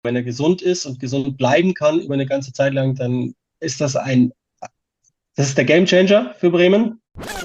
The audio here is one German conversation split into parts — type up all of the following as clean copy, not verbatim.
Wenn er gesund ist und gesund bleiben kann über eine ganze Zeit lang, dann ist das ist der Gamechanger für Bremen.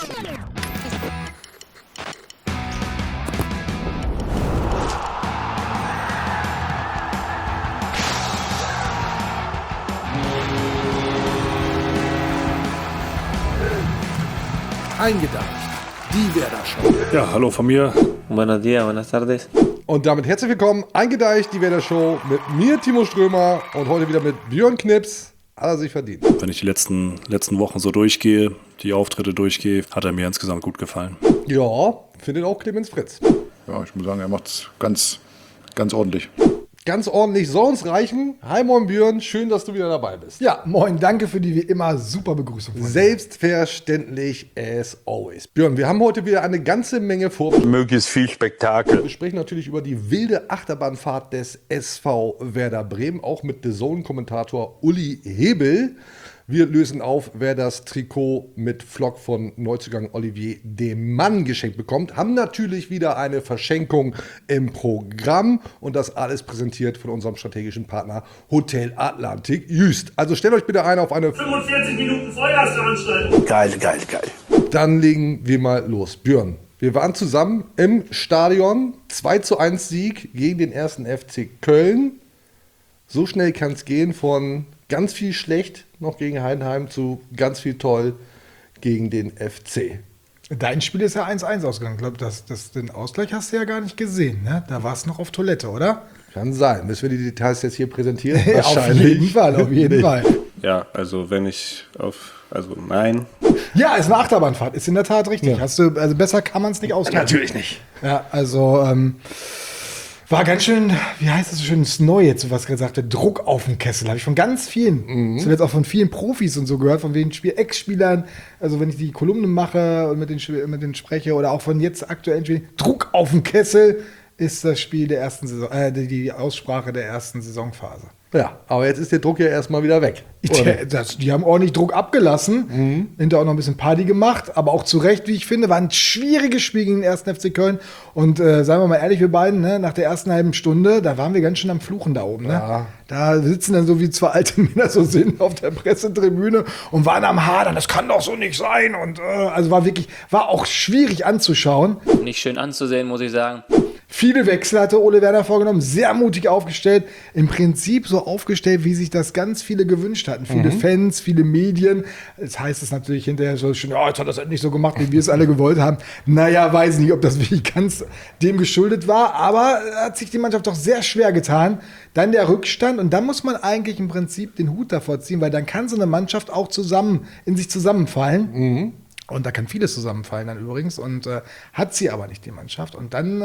Eingedacht. Die Werder Show. Ja, hallo von mir. Buenos días, buenas tardes. Und damit herzlich willkommen, Eingedeicht, die Werder Show mit mir, Timo Strömer, und heute wieder mit Björn Knips. Hat er sich verdient. Wenn ich die letzten Wochen so durchgehe, die Auftritte durchgehe, hat er mir insgesamt gut gefallen. Ja, findet auch Clemens Fritz. Ja, ich muss sagen, er macht es ganz, ganz ordentlich. Ganz ordentlich, soll uns reichen. Hi, moin Björn, schön, dass du wieder dabei bist. Ja, moin, danke für die wie immer super Begrüßung. Von dir. Selbstverständlich as always. Björn, wir haben heute wieder eine ganze Menge vor. Möglichst viel Spektakel. Wir sprechen natürlich über die wilde Achterbahnfahrt des SV Werder Bremen, auch mit The Zone-Kommentator Uli Hebel. Wir lösen auf, wer das Trikot mit Flock von Neuzugang Olivier Demann geschenkt bekommt. Haben natürlich wieder eine Verschenkung im Programm und das alles präsentiert von unserem strategischen Partner Hotel Atlantik Jüst. Also stellt euch bitte ein auf eine 45 Minuten Feuerveranstaltung. Geil, geil, geil. Dann legen wir mal los. Björn, wir waren zusammen im Stadion. 2:1 Sieg gegen den 1. FC Köln. So schnell kann es gehen von ganz viel schlecht noch gegen Heidenheim zu ganz viel toll gegen den FC. Dein Spiel ist ja 1:1 ausgegangen. Ich glaube, den Ausgleich hast du ja gar nicht gesehen. Ne? Da warst du noch auf Toilette, oder? Kann sein. Müssen wir die Details jetzt hier präsentieren? Auf jeden Fall, auf jeden Fall. Ja, also nein. Ja, ist eine Achterbahnfahrt, ist in der Tat richtig. Ja. Also besser kann man es nicht ausdrücken. Natürlich nicht. Ja, also war ganz schön, wie heißt das so schön, das Neue, jetzt, was gesagt wird, Druck auf dem Kessel. Habe ich von ganz vielen, zuletzt auch von vielen Profis und so gehört, von den Ex-Spielern, also wenn ich die Kolumnen mache und mit denen spreche oder auch von jetzt aktuellen Spielen, Druck auf dem Kessel ist das Spiel der ersten Saison, die Aussprache der ersten Saisonphase. Ja, aber jetzt ist der Druck ja erstmal wieder weg. Oder? Die haben ordentlich Druck abgelassen, hinterher auch noch ein bisschen Party gemacht, aber auch zu Recht, wie ich finde, war ein schwieriges Spiel gegen den 1. FC Köln. Und seien wir mal ehrlich, wir beiden, ne, nach der ersten halben Stunde, da waren wir ganz schön am Fluchen da oben. Ne? Ja. Da sitzen dann so wie zwei alte Männer so sind auf der Pressetribüne und waren am Hadern, das kann doch so nicht sein. Und also war auch schwierig anzuschauen. Nicht schön anzusehen, muss ich sagen. Viele Wechsel hatte Ole Werner vorgenommen, sehr mutig aufgestellt. Im Prinzip so aufgestellt, wie sich das ganz viele gewünscht hatten. Viele Fans, viele Medien. Das heißt es natürlich hinterher so schön, ja, jetzt hat das endlich so gemacht, wie wir es alle gewollt haben. Naja, weiß nicht, ob das wirklich ganz dem geschuldet war, aber hat sich die Mannschaft doch sehr schwer getan. Dann der Rückstand und dann muss man eigentlich im Prinzip den Hut davor ziehen, weil dann kann so eine Mannschaft auch in sich zusammenfallen. Und da kann vieles zusammenfallen dann übrigens. Und hat sie aber nicht, die Mannschaft. Und dann,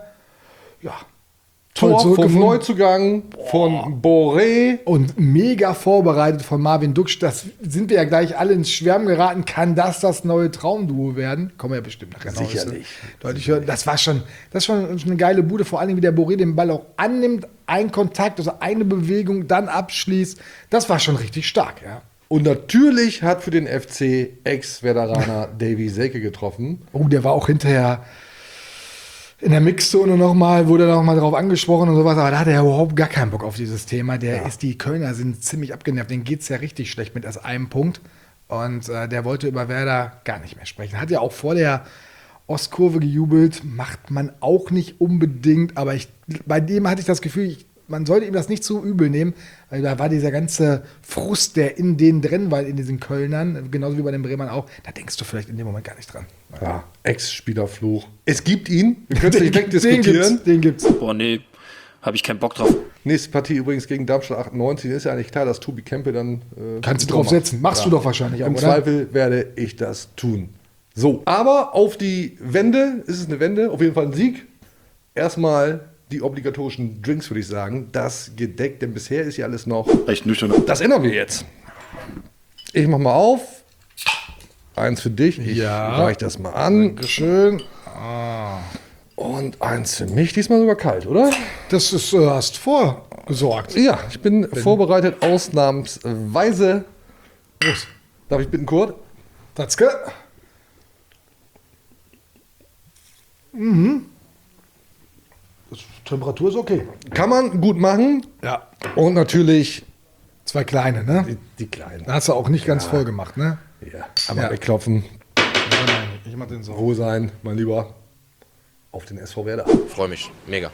Tor vom zurückgefunden. Neuzugang von Boré. Und mega vorbereitet von Marvin Duksch. Das sind wir ja gleich alle ins Schwärmen geraten. Kann das neue Traumduo werden? Kommen wir ja bestimmt nachher noch. Sicherlich. Deutlich hören. Das war schon eine geile Bude. Vor allem, wie der Boré den Ball auch annimmt. Ein Kontakt, also eine Bewegung, dann abschließt. Das war schon richtig stark, ja. Und natürlich hat für den FC Ex-Werderaner Davy Selke getroffen. Oh, der war auch hinterher in der Mixzone wurde nochmal drauf angesprochen und sowas, aber da hat er überhaupt gar keinen Bock auf dieses Thema. Die Kölner sind ziemlich abgenervt, denen geht es ja richtig schlecht mit erst einem Punkt. Und der wollte über Werder gar nicht mehr sprechen. Hat ja auch vor der Ostkurve gejubelt, macht man auch nicht unbedingt, aber bei dem hatte ich das Gefühl, man sollte ihm das nicht zu übel nehmen, weil da war dieser ganze Frust, der in denen drin war, in diesen Kölnern, genauso wie bei den Bremern auch, da denkst du vielleicht in dem Moment gar nicht dran. Ja, Ex-Spielerfluch. Es gibt ihn. Wir können es nicht wegdiskutieren. Den gibt's. Boah, nee, habe ich keinen Bock drauf. Nächste Partie übrigens gegen Darmstadt 98. Ist ja eigentlich klar, dass Tobi Kempe dann. Kannst du drauf setzen. Machst du doch wahrscheinlich auch, Im oder? Zweifel werde ich das tun. So, aber auf die Wende. Ist es eine Wende? Auf jeden Fall ein Sieg. Erstmal die obligatorischen Drinks, würde ich sagen. Das gedeckt, denn bisher ist ja alles noch. Echt nüchtern. Das ändern wir jetzt. Ich mach mal auf. Eins für dich. Ich reich das mal an. Dankeschön. Und eins für mich. Diesmal sogar kalt, oder? Das ist, hast vorgesorgt. Ja, ich bin vorbereitet, ausnahmsweise. Los. Darf ich bitten, Kurt? Datzke. Temperatur ist okay. Kann man gut machen. Ja. Und natürlich 2 kleine, ne? die Kleinen. Da hast du auch nicht ganz voll gemacht, ne? Ja, einmal Ja. wegklopfen, Nein, ich mach den so. Ruhe sein, mein Lieber. Auf den SV Werder. Freue mich, mega.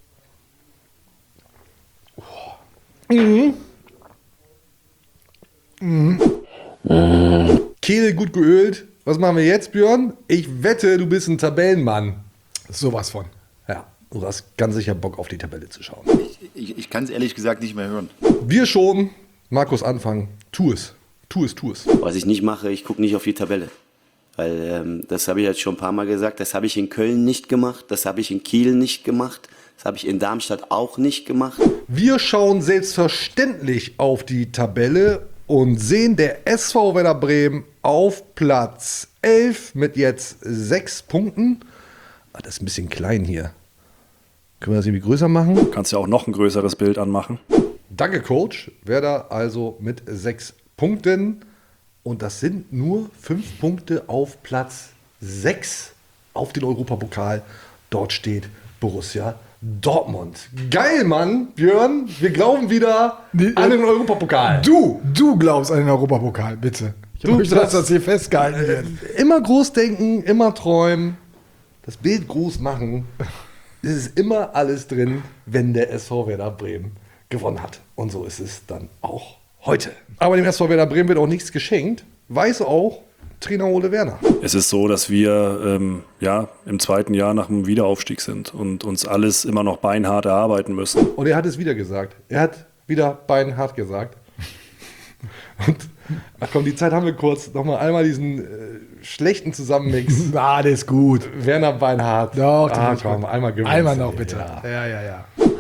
Kehle gut geölt. Was machen wir jetzt, Björn? Ich wette, du bist ein Tabellenmann. Sowas von. Ja, du hast ganz sicher Bock auf die Tabelle zu schauen. Ich kann es ehrlich gesagt nicht mehr hören. Wir schon. Markus, anfangen. Tu es. Tu es, tu es. Was ich nicht mache, ich gucke nicht auf die Tabelle. Weil das habe ich jetzt schon ein paar Mal gesagt, das habe ich in Köln nicht gemacht, das habe ich in Kiel nicht gemacht, das habe ich in Darmstadt auch nicht gemacht. Wir schauen selbstverständlich auf die Tabelle und sehen der SV Werder Bremen auf Platz 11 mit jetzt 6 Punkten. Ah, das ist ein bisschen klein hier. Können wir das irgendwie größer machen? Kannst ja auch noch ein größeres Bild anmachen. Danke, Coach. Werder also mit 6 Punkten. Und das sind nur 5 Punkte auf Platz 6 auf den Europapokal. Dort steht Borussia Dortmund. Geil, Mann, Björn. Wir glauben wieder an den Europapokal. Du glaubst an den Europapokal, bitte. Ich möchte, dass das hier festgehalten wird. Immer groß denken, immer träumen, das Bild groß machen. Es ist immer alles drin, wenn der SV Werder Bremen gewonnen hat. Und so ist es dann auch heute. Aber dem SV Werder Bremen wird auch nichts geschenkt. Weiß auch Trainer Ole Werner. Es ist so, dass wir im zweiten Jahr nach dem Wiederaufstieg sind und uns alles immer noch beinhart erarbeiten müssen. Und er hat es wieder gesagt. Er hat wieder beinhart gesagt. Und ach komm, die Zeit haben wir kurz. Nochmal einmal diesen schlechten Zusammenmix. Ah, der ist gut. Werner Beinhardt. Doch, ah, das ist komm, gut. einmal gewinnen. Einmal noch, bitte. Ja. Ja.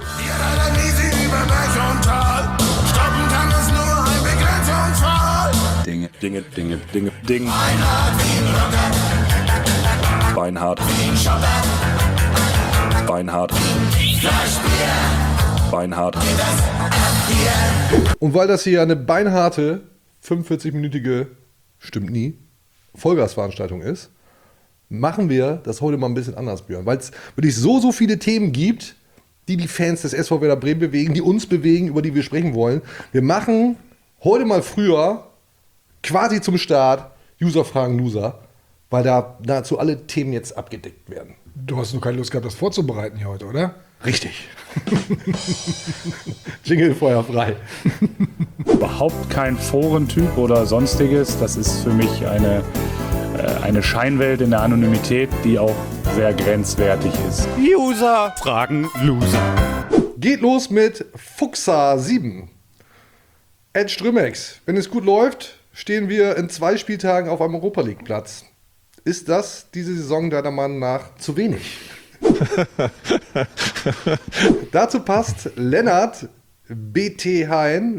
Ding. Beinhart. Und weil das hier eine beinharte 45-minütige, stimmt nie, Vollgasveranstaltung ist, machen wir das heute mal ein bisschen anders, Björn. Weil es wirklich so viele Themen gibt, die Fans des SV Werder Bremen bewegen, die uns bewegen, über die wir sprechen wollen. Wir machen heute mal früher, quasi zum Start, User fragen Loser, weil da nahezu alle Themen jetzt abgedeckt werden. Du hast nur keine Lust gehabt, das vorzubereiten hier heute, oder? Richtig. Jingle Feuer frei. Überhaupt kein Forentyp oder sonstiges. Das ist für mich eine Scheinwelt in der Anonymität, die auch sehr grenzwertig ist. User fragen Loser. Geht los mit Fuchsa 7. Ed Strümex. Wenn es gut läuft, stehen wir in 2 Spieltagen auf einem Europa-League-Platz. Ist das diese Saison deiner Meinung nach zu wenig? Dazu passt Lennart BT Hein.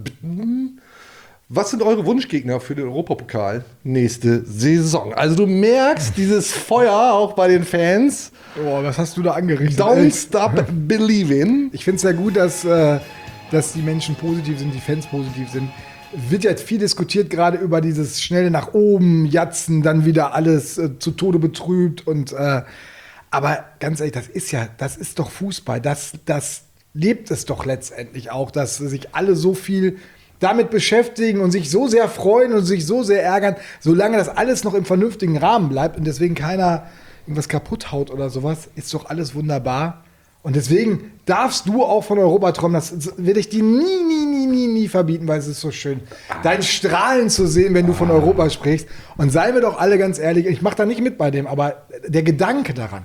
Was sind eure Wunschgegner für den Europapokal nächste Saison? Also du merkst dieses Feuer auch bei den Fans. Oh, was hast du da angerichtet? Don't stop believing. Ich finde es ja gut, dass die Menschen positiv sind, die Fans positiv sind. Wird ja viel diskutiert, gerade über dieses schnelle nach oben jatzen, dann wieder alles zu Tode betrübt. Aber ganz ehrlich, das ist doch Fußball. Das lebt es doch letztendlich auch, dass sich alle so viel damit beschäftigen und sich so sehr freuen und sich so sehr ärgern, solange das alles noch im vernünftigen Rahmen bleibt und deswegen keiner irgendwas kaputt haut oder sowas, ist doch alles wunderbar. Und deswegen darfst du auch von Europa träumen. Das will ich dir nie verbieten, weil es ist so schön, dein Strahlen zu sehen, wenn du von Europa sprichst. Und seien wir doch alle ganz ehrlich, ich mache da nicht mit bei dem, aber der Gedanke daran,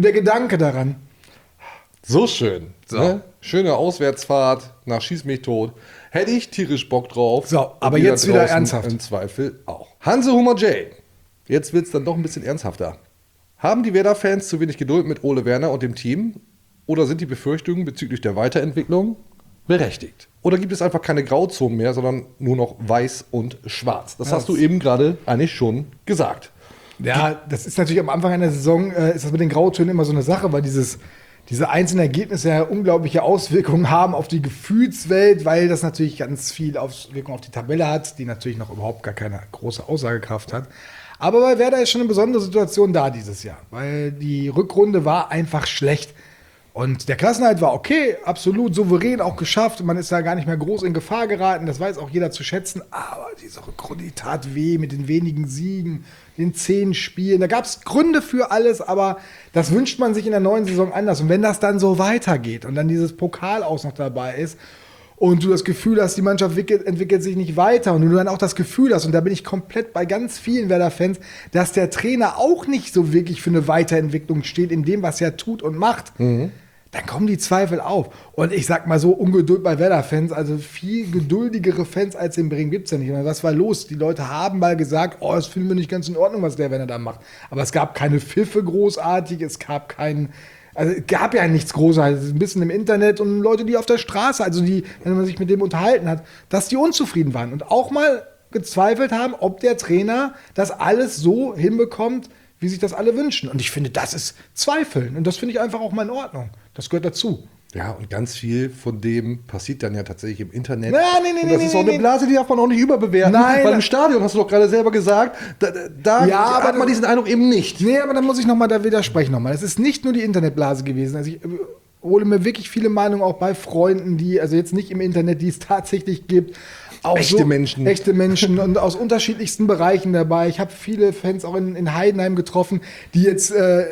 So schön. So. Ne? Schöne Auswärtsfahrt nach Schieß mich tot. Hätte ich tierisch Bock drauf. So, aber Und jetzt wieder draußen ernsthaft. Im Zweifel auch. Hanse Hummer J. Jetzt wird es dann doch ein bisschen ernsthafter. Haben die Werder-Fans zu wenig Geduld mit Ole Werner und dem Team? Oder sind die Befürchtungen bezüglich der Weiterentwicklung berechtigt? Oder gibt es einfach keine Grauzonen mehr, sondern nur noch weiß und schwarz? Das hast du eben gerade eigentlich schon gesagt. Ja, das ist natürlich am Anfang einer Saison, ist das mit den Grautönen immer so eine Sache, weil diese einzelnen Ergebnisse ja unglaubliche Auswirkungen haben auf die Gefühlswelt, weil das natürlich ganz viel Auswirkungen auf die Tabelle hat, die natürlich noch überhaupt gar keine große Aussagekraft hat. Aber bei Werder ist schon eine besondere Situation da dieses Jahr, weil die Rückrunde war einfach schlecht. Und der Klassenerhalt war okay, absolut souverän auch geschafft. Man ist da gar nicht mehr groß in Gefahr geraten. Das weiß auch jeder zu schätzen. Aber diese Rückrunde, die tat weh mit den wenigen Siegen, den 10 Spielen. Da gab es Gründe für alles, aber das wünscht man sich in der neuen Saison anders. Und wenn das dann so weitergeht und dann dieses Pokal auch noch dabei ist und du das Gefühl hast, die Mannschaft entwickelt sich nicht weiter und du dann auch das Gefühl hast, und da bin ich komplett bei ganz vielen Werder-Fans, dass der Trainer auch nicht so wirklich für eine Weiterentwicklung steht in dem, was er tut und macht, dann kommen die Zweifel auf. Und ich sag mal so, Ungeduld bei Werder-Fans, also viel geduldigere Fans als in Bremen gibt's ja nicht. Und was war los? Die Leute haben mal gesagt, das finden wir nicht ganz in Ordnung, was der Werder da macht. Aber es gab keine Pfiffe großartig, es gab ja nichts Großartiges. Ein bisschen im Internet und Leute, die auf der Straße, also die, wenn man sich mit dem unterhalten hat, dass die unzufrieden waren und auch mal gezweifelt haben, ob der Trainer das alles so hinbekommt, wie sich das alle wünschen. Und ich finde, das ist Zweifeln. Und das finde ich einfach auch mal in Ordnung. Das gehört dazu. Ja, und ganz viel von dem passiert dann ja tatsächlich im Internet. Nee, und das ist auch eine Blase, die darf man auch nicht überbewerten. Nein, weil im Stadion, hast du doch gerade selber gesagt, da hat man diesen Eindruck eben nicht. Nee, aber dann muss ich da widersprechen nochmal. Es ist nicht nur die Internetblase gewesen. Also ich hole mir wirklich viele Meinungen auch bei Freunden, die, also jetzt nicht im Internet, die es tatsächlich gibt. Auch echte Menschen. Echte Menschen und aus unterschiedlichsten Bereichen dabei. Ich habe viele Fans auch in Heidenheim getroffen, die jetzt,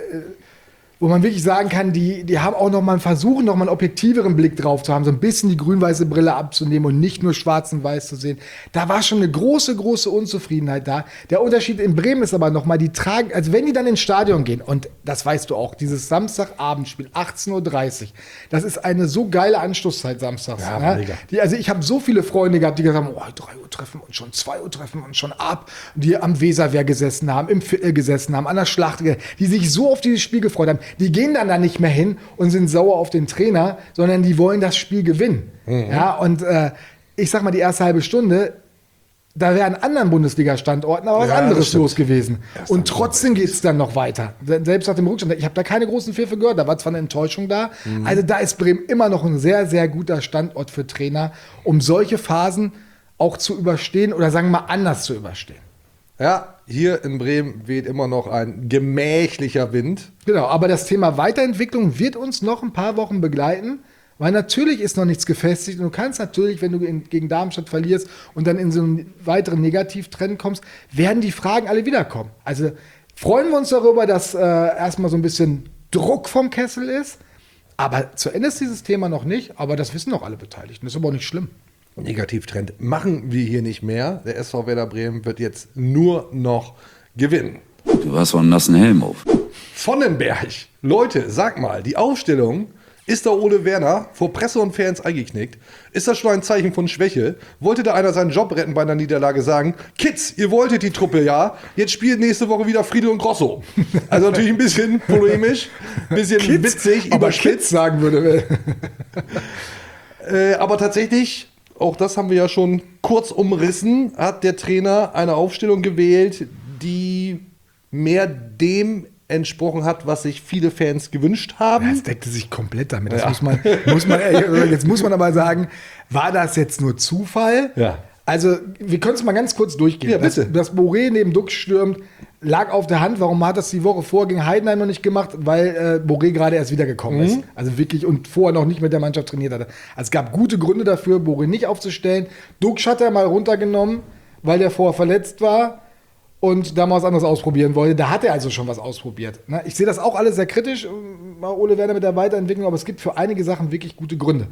wo man wirklich sagen kann, die haben auch versuchen noch mal einen objektiveren Blick drauf zu haben, so ein bisschen die grün-weiße Brille abzunehmen und nicht nur schwarz und weiß zu sehen. Da war schon eine große, große Unzufriedenheit da. Der Unterschied in Bremen ist aber nochmal, die tragen, also wenn die dann ins Stadion gehen, und das weißt du auch, dieses Samstagabendspiel, 18:30 Uhr, das ist eine so geile Anstoßzeit samstags. Ja, mega. Also ich habe so viele Freunde gehabt, die gesagt haben, 3 Uhr treffen wir uns schon, 2 Uhr treffen wir uns schon ab, die am Weserwehr gesessen haben, im Viertel gesessen haben, an der Schlacht, die sich so auf dieses Spiel gefreut haben. Die gehen dann da nicht mehr hin und sind sauer auf den Trainer, sondern die wollen das Spiel gewinnen. Ja, und ich sag mal, die erste halbe Stunde, da wäre an anderen Bundesliga-Standorten aber was anderes los gewesen. Und trotzdem geht es dann noch weiter. Selbst nach dem Rückstand. Ich habe da keine großen Pfiffe gehört, da war zwar eine Enttäuschung da. Also da ist Bremen immer noch ein sehr, sehr guter Standort für Trainer, um solche Phasen auch zu überstehen oder sagen wir mal anders zu überstehen. Ja, hier in Bremen weht immer noch ein gemächlicher Wind. Genau, aber das Thema Weiterentwicklung wird uns noch ein paar Wochen begleiten, weil natürlich ist noch nichts gefestigt und du kannst natürlich, wenn du gegen Darmstadt verlierst und dann in so einen weiteren Negativtrend kommst, werden die Fragen alle wiederkommen. Also freuen wir uns darüber, dass erstmal so ein bisschen Druck vom Kessel ist, aber zu Ende ist dieses Thema noch nicht, aber das wissen auch alle Beteiligten, das ist aber auch nicht schlimm. Negativtrend machen wir hier nicht mehr. Der SV Werder Bremen wird jetzt nur noch gewinnen. Du hast so einen nassen Helm auf. Vonnenberg. Leute, sag mal, die Aufstellung, ist da Ole Werner vor Presse und Fans eingeknickt? Ist das schon ein Zeichen von Schwäche? Wollte da einer seinen Job retten bei einer Niederlage, sagen, Kids, ihr wolltet die Truppe, ja? Jetzt spielt nächste Woche wieder Friedel und Grosso. Also natürlich ein bisschen polemisch, ein bisschen Kids, witzig, aber Kids sagen würde. Aber tatsächlich, auch das haben wir ja schon kurz umrissen, hat der Trainer eine Aufstellung gewählt, die mehr dem entsprochen hat, was sich viele Fans gewünscht haben. Das deckte sich komplett damit. Das jetzt muss man aber sagen, war das jetzt nur Zufall? Ja. Also, wir können es mal ganz kurz durchgehen. Ja, bitte. Dass Boré neben Dux stürmt, lag auf der Hand. Warum hat das die Woche vor gegen Heidenheim noch nicht gemacht? Weil Boré gerade erst wiedergekommen ist. Also wirklich und vorher noch nicht mit der Mannschaft trainiert hatte. Also es gab gute Gründe dafür, Boré nicht aufzustellen. Dux hat er mal runtergenommen, weil der vorher verletzt war und da mal was anderes ausprobieren wollte. Da hat er also schon was ausprobiert. Ich sehe das auch alles sehr kritisch, Ole Werner mit der Weiterentwicklung, aber es gibt für einige Sachen wirklich gute Gründe.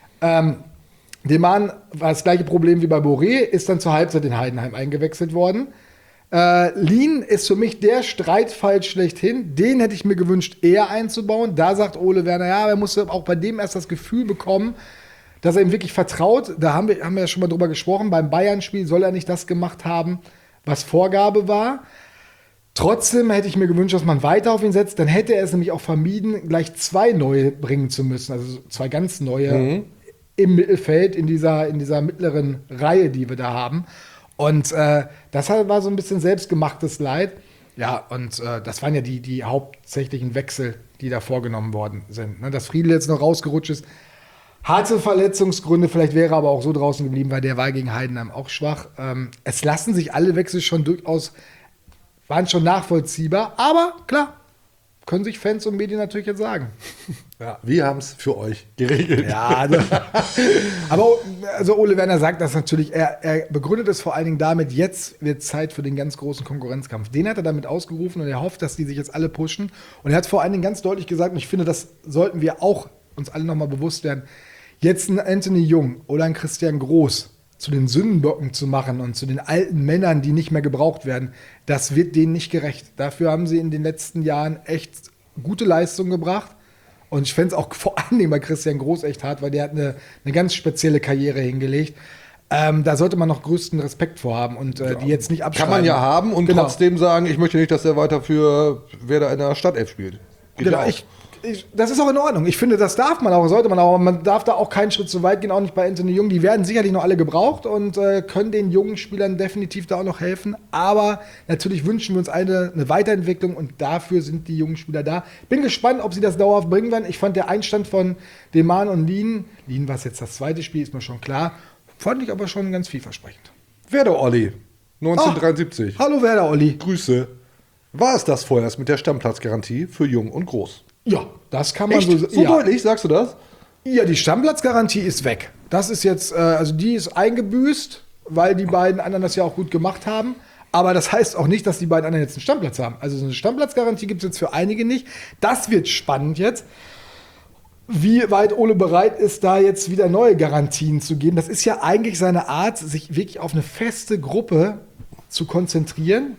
Deman war das gleiche Problem wie bei Boré, ist dann zur Halbzeit in Heidenheim eingewechselt worden. Lien ist für mich der Streitfall schlechthin. Den hätte ich mir gewünscht, eher einzubauen. Da sagt Ole Werner, ja, er musste auch bei dem erst das Gefühl bekommen, dass er ihm wirklich vertraut. Da haben wir ja schon mal drüber gesprochen. Beim Bayern-Spiel soll er nicht das gemacht haben, was Vorgabe war. Trotzdem hätte ich mir gewünscht, dass man weiter auf ihn setzt. Dann hätte er es nämlich auch vermieden, gleich 2 neue bringen zu müssen. Also 2 ganz neue im Mittelfeld, in dieser mittleren Reihe, die wir da haben. Und das war so ein bisschen selbstgemachtes Leid. Ja, und das waren ja die hauptsächlichen Wechsel, die da vorgenommen worden sind. Ne, dass Friedel jetzt noch rausgerutscht ist. Harte Verletzungsgründe, vielleicht wäre er aber auch so draußen geblieben, weil der war gegen Heidenheim auch schwach. Es lassen sich alle Wechsel schon durchaus, waren schon nachvollziehbar. Aber klar, können sich Fans und Medien natürlich jetzt sagen. Ja, wir haben es für euch geregelt. Ja, aber also Ole Werner sagt das natürlich, er begründet es vor allen Dingen damit, jetzt wird Zeit für den ganz großen Konkurrenzkampf. Den hat er damit ausgerufen und er hofft, dass die sich jetzt alle pushen. Und er hat vor allen Dingen ganz deutlich gesagt, und ich finde, das sollten wir auch uns alle nochmal bewusst werden, jetzt ein Anthony Jung oder ein Christian Groß zu den Sündenböcken zu machen und zu den alten Männern, die nicht mehr gebraucht werden, das wird denen nicht gerecht. Dafür haben sie in den letzten Jahren echt gute Leistungen gebracht. Und ich fände es auch vor allen Dingen bei Christian Groß echt hart, weil der hat eine ganz spezielle Karriere hingelegt. Da sollte man noch größten Respekt vorhaben und die jetzt nicht abschreiben. Kann man ja haben und trotzdem sagen, ich möchte nicht, dass er weiter für Werder in der Startelf spielt. Geht Genau, ja auch. das ist auch in Ordnung. Ich finde, das darf man auch, sollte man auch. Aber man darf da auch keinen Schritt zu weit gehen, auch nicht bei Anthony Jung. Die werden sicherlich noch alle gebraucht und können den jungen Spielern definitiv da auch noch helfen. Aber natürlich wünschen wir uns eine Weiterentwicklung und dafür sind die jungen Spieler da. Bin gespannt, ob sie das dauerhaft bringen werden. Ich fand der Einstand von Deman und Lien war jetzt das zweite Spiel, ist mir schon klar, fand ich aber schon ganz vielversprechend. Werder Olli, 1973. Hallo Werder Olli. Grüße. War es das vorerst mit der Stammplatzgarantie für Jung und Groß? Ja, das kann man Echt? so So deutlich, sagst du das? Ja, die Stammplatzgarantie ist weg. Das ist jetzt, also die ist eingebüßt, weil die beiden anderen das ja auch gut gemacht haben. Aber das heißt auch nicht, dass die beiden anderen jetzt einen Stammplatz haben. Also so eine Stammplatzgarantie gibt es jetzt für einige nicht. Das wird spannend jetzt, wie weit Ole bereit ist, da jetzt wieder neue Garantien zu geben. Das ist ja eigentlich seine Art, sich wirklich auf eine feste Gruppe zu konzentrieren.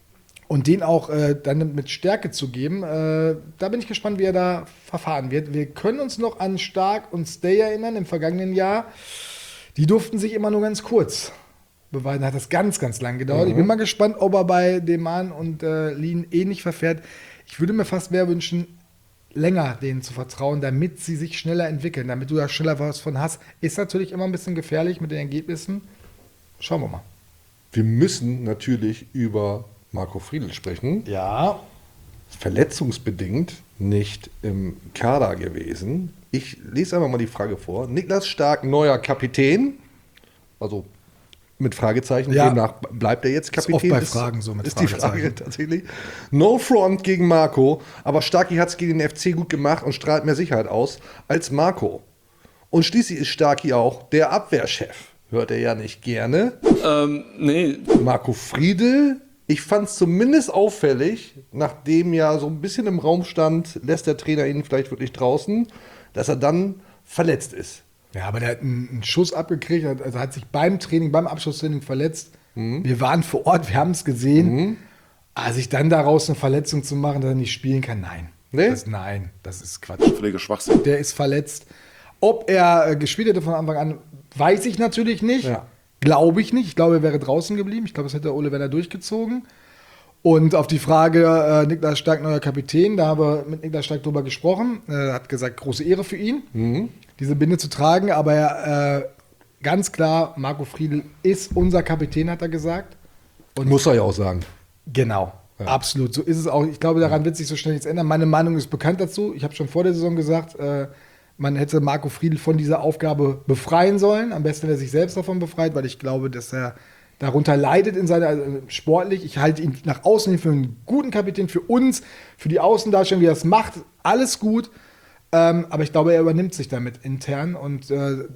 Und den auch dann mit Stärke zu geben, da bin ich gespannt, wie er da verfahren wird. Wir können uns noch an Stark und Stay erinnern im vergangenen Jahr. Die durften sich immer nur ganz kurz beweisen. Hat das ganz, ganz lang gedauert. Ich bin mal gespannt, ob er bei Deman und Lien ähnlich verfährt. Ich würde mir fast mehr wünschen, länger denen zu vertrauen, damit sie sich schneller entwickeln, damit du da schneller was von hast. Ist natürlich immer ein bisschen gefährlich mit den Ergebnissen. Schauen wir mal. Wir müssen natürlich über Marco Friedl sprechen. Ja. Verletzungsbedingt nicht im Kader gewesen. Ich lese einfach mal die Frage vor. Niklas Stark, neuer Kapitän. Also mit Fragezeichen. Ja. Demnach bleibt er jetzt Kapitän. Ist oft bei Fragen so mit ist die Frage Fragezeichen. tatsächlich. No front gegen Marco. Aber Starky hat es gegen den FC gut gemacht und strahlt mehr Sicherheit aus als Marco. Und schließlich ist Starky auch der Abwehrchef. Hört er ja nicht gerne. Nee. Marco Friedl. Ich fand es zumindest auffällig, nachdem ja so ein bisschen im Raum stand, lässt der Trainer ihn vielleicht wirklich draußen, dass er dann verletzt ist. Ja, aber der hat einen Schuss abgekriegt, also hat sich beim Training, beim Abschlusstraining verletzt. Wir waren vor Ort, wir haben es gesehen. Aber sich dann daraus eine Verletzung zu machen, dass er nicht spielen kann, nein. Nee? Nein, das ist Quatsch. Völliger Schwachsinn. Der ist verletzt. Ob er gespielt hätte von Anfang an, weiß ich natürlich nicht. Ja. Glaube ich nicht. Ich glaube, er wäre draußen geblieben. Ich glaube, das hätte Ole Werner durchgezogen. Und auf die Frage, Niklas Stark, neuer Kapitän, da haben wir mit Niklas Stark drüber gesprochen. Er hat gesagt, große Ehre für ihn, diese Binde zu tragen. Aber ganz klar, Marco Friedl ist unser Kapitän, hat er gesagt. Und muss er ja auch sagen. Genau, ja. Absolut. So ist es auch. Ich glaube, daran wird sich so schnell nichts ändern. Meine Meinung ist bekannt dazu. Ich habe schon vor der Saison gesagt, man hätte Marco Friedl von dieser Aufgabe befreien sollen. Am besten, wenn er sich selbst davon befreit, weil ich glaube, dass er darunter leidet in seiner sportlich. Ich halte ihn nach außen hin für einen guten Kapitän, für uns, für die Außendarstellung, wie er es macht. Alles gut. Aber ich glaube, er übernimmt sich damit intern und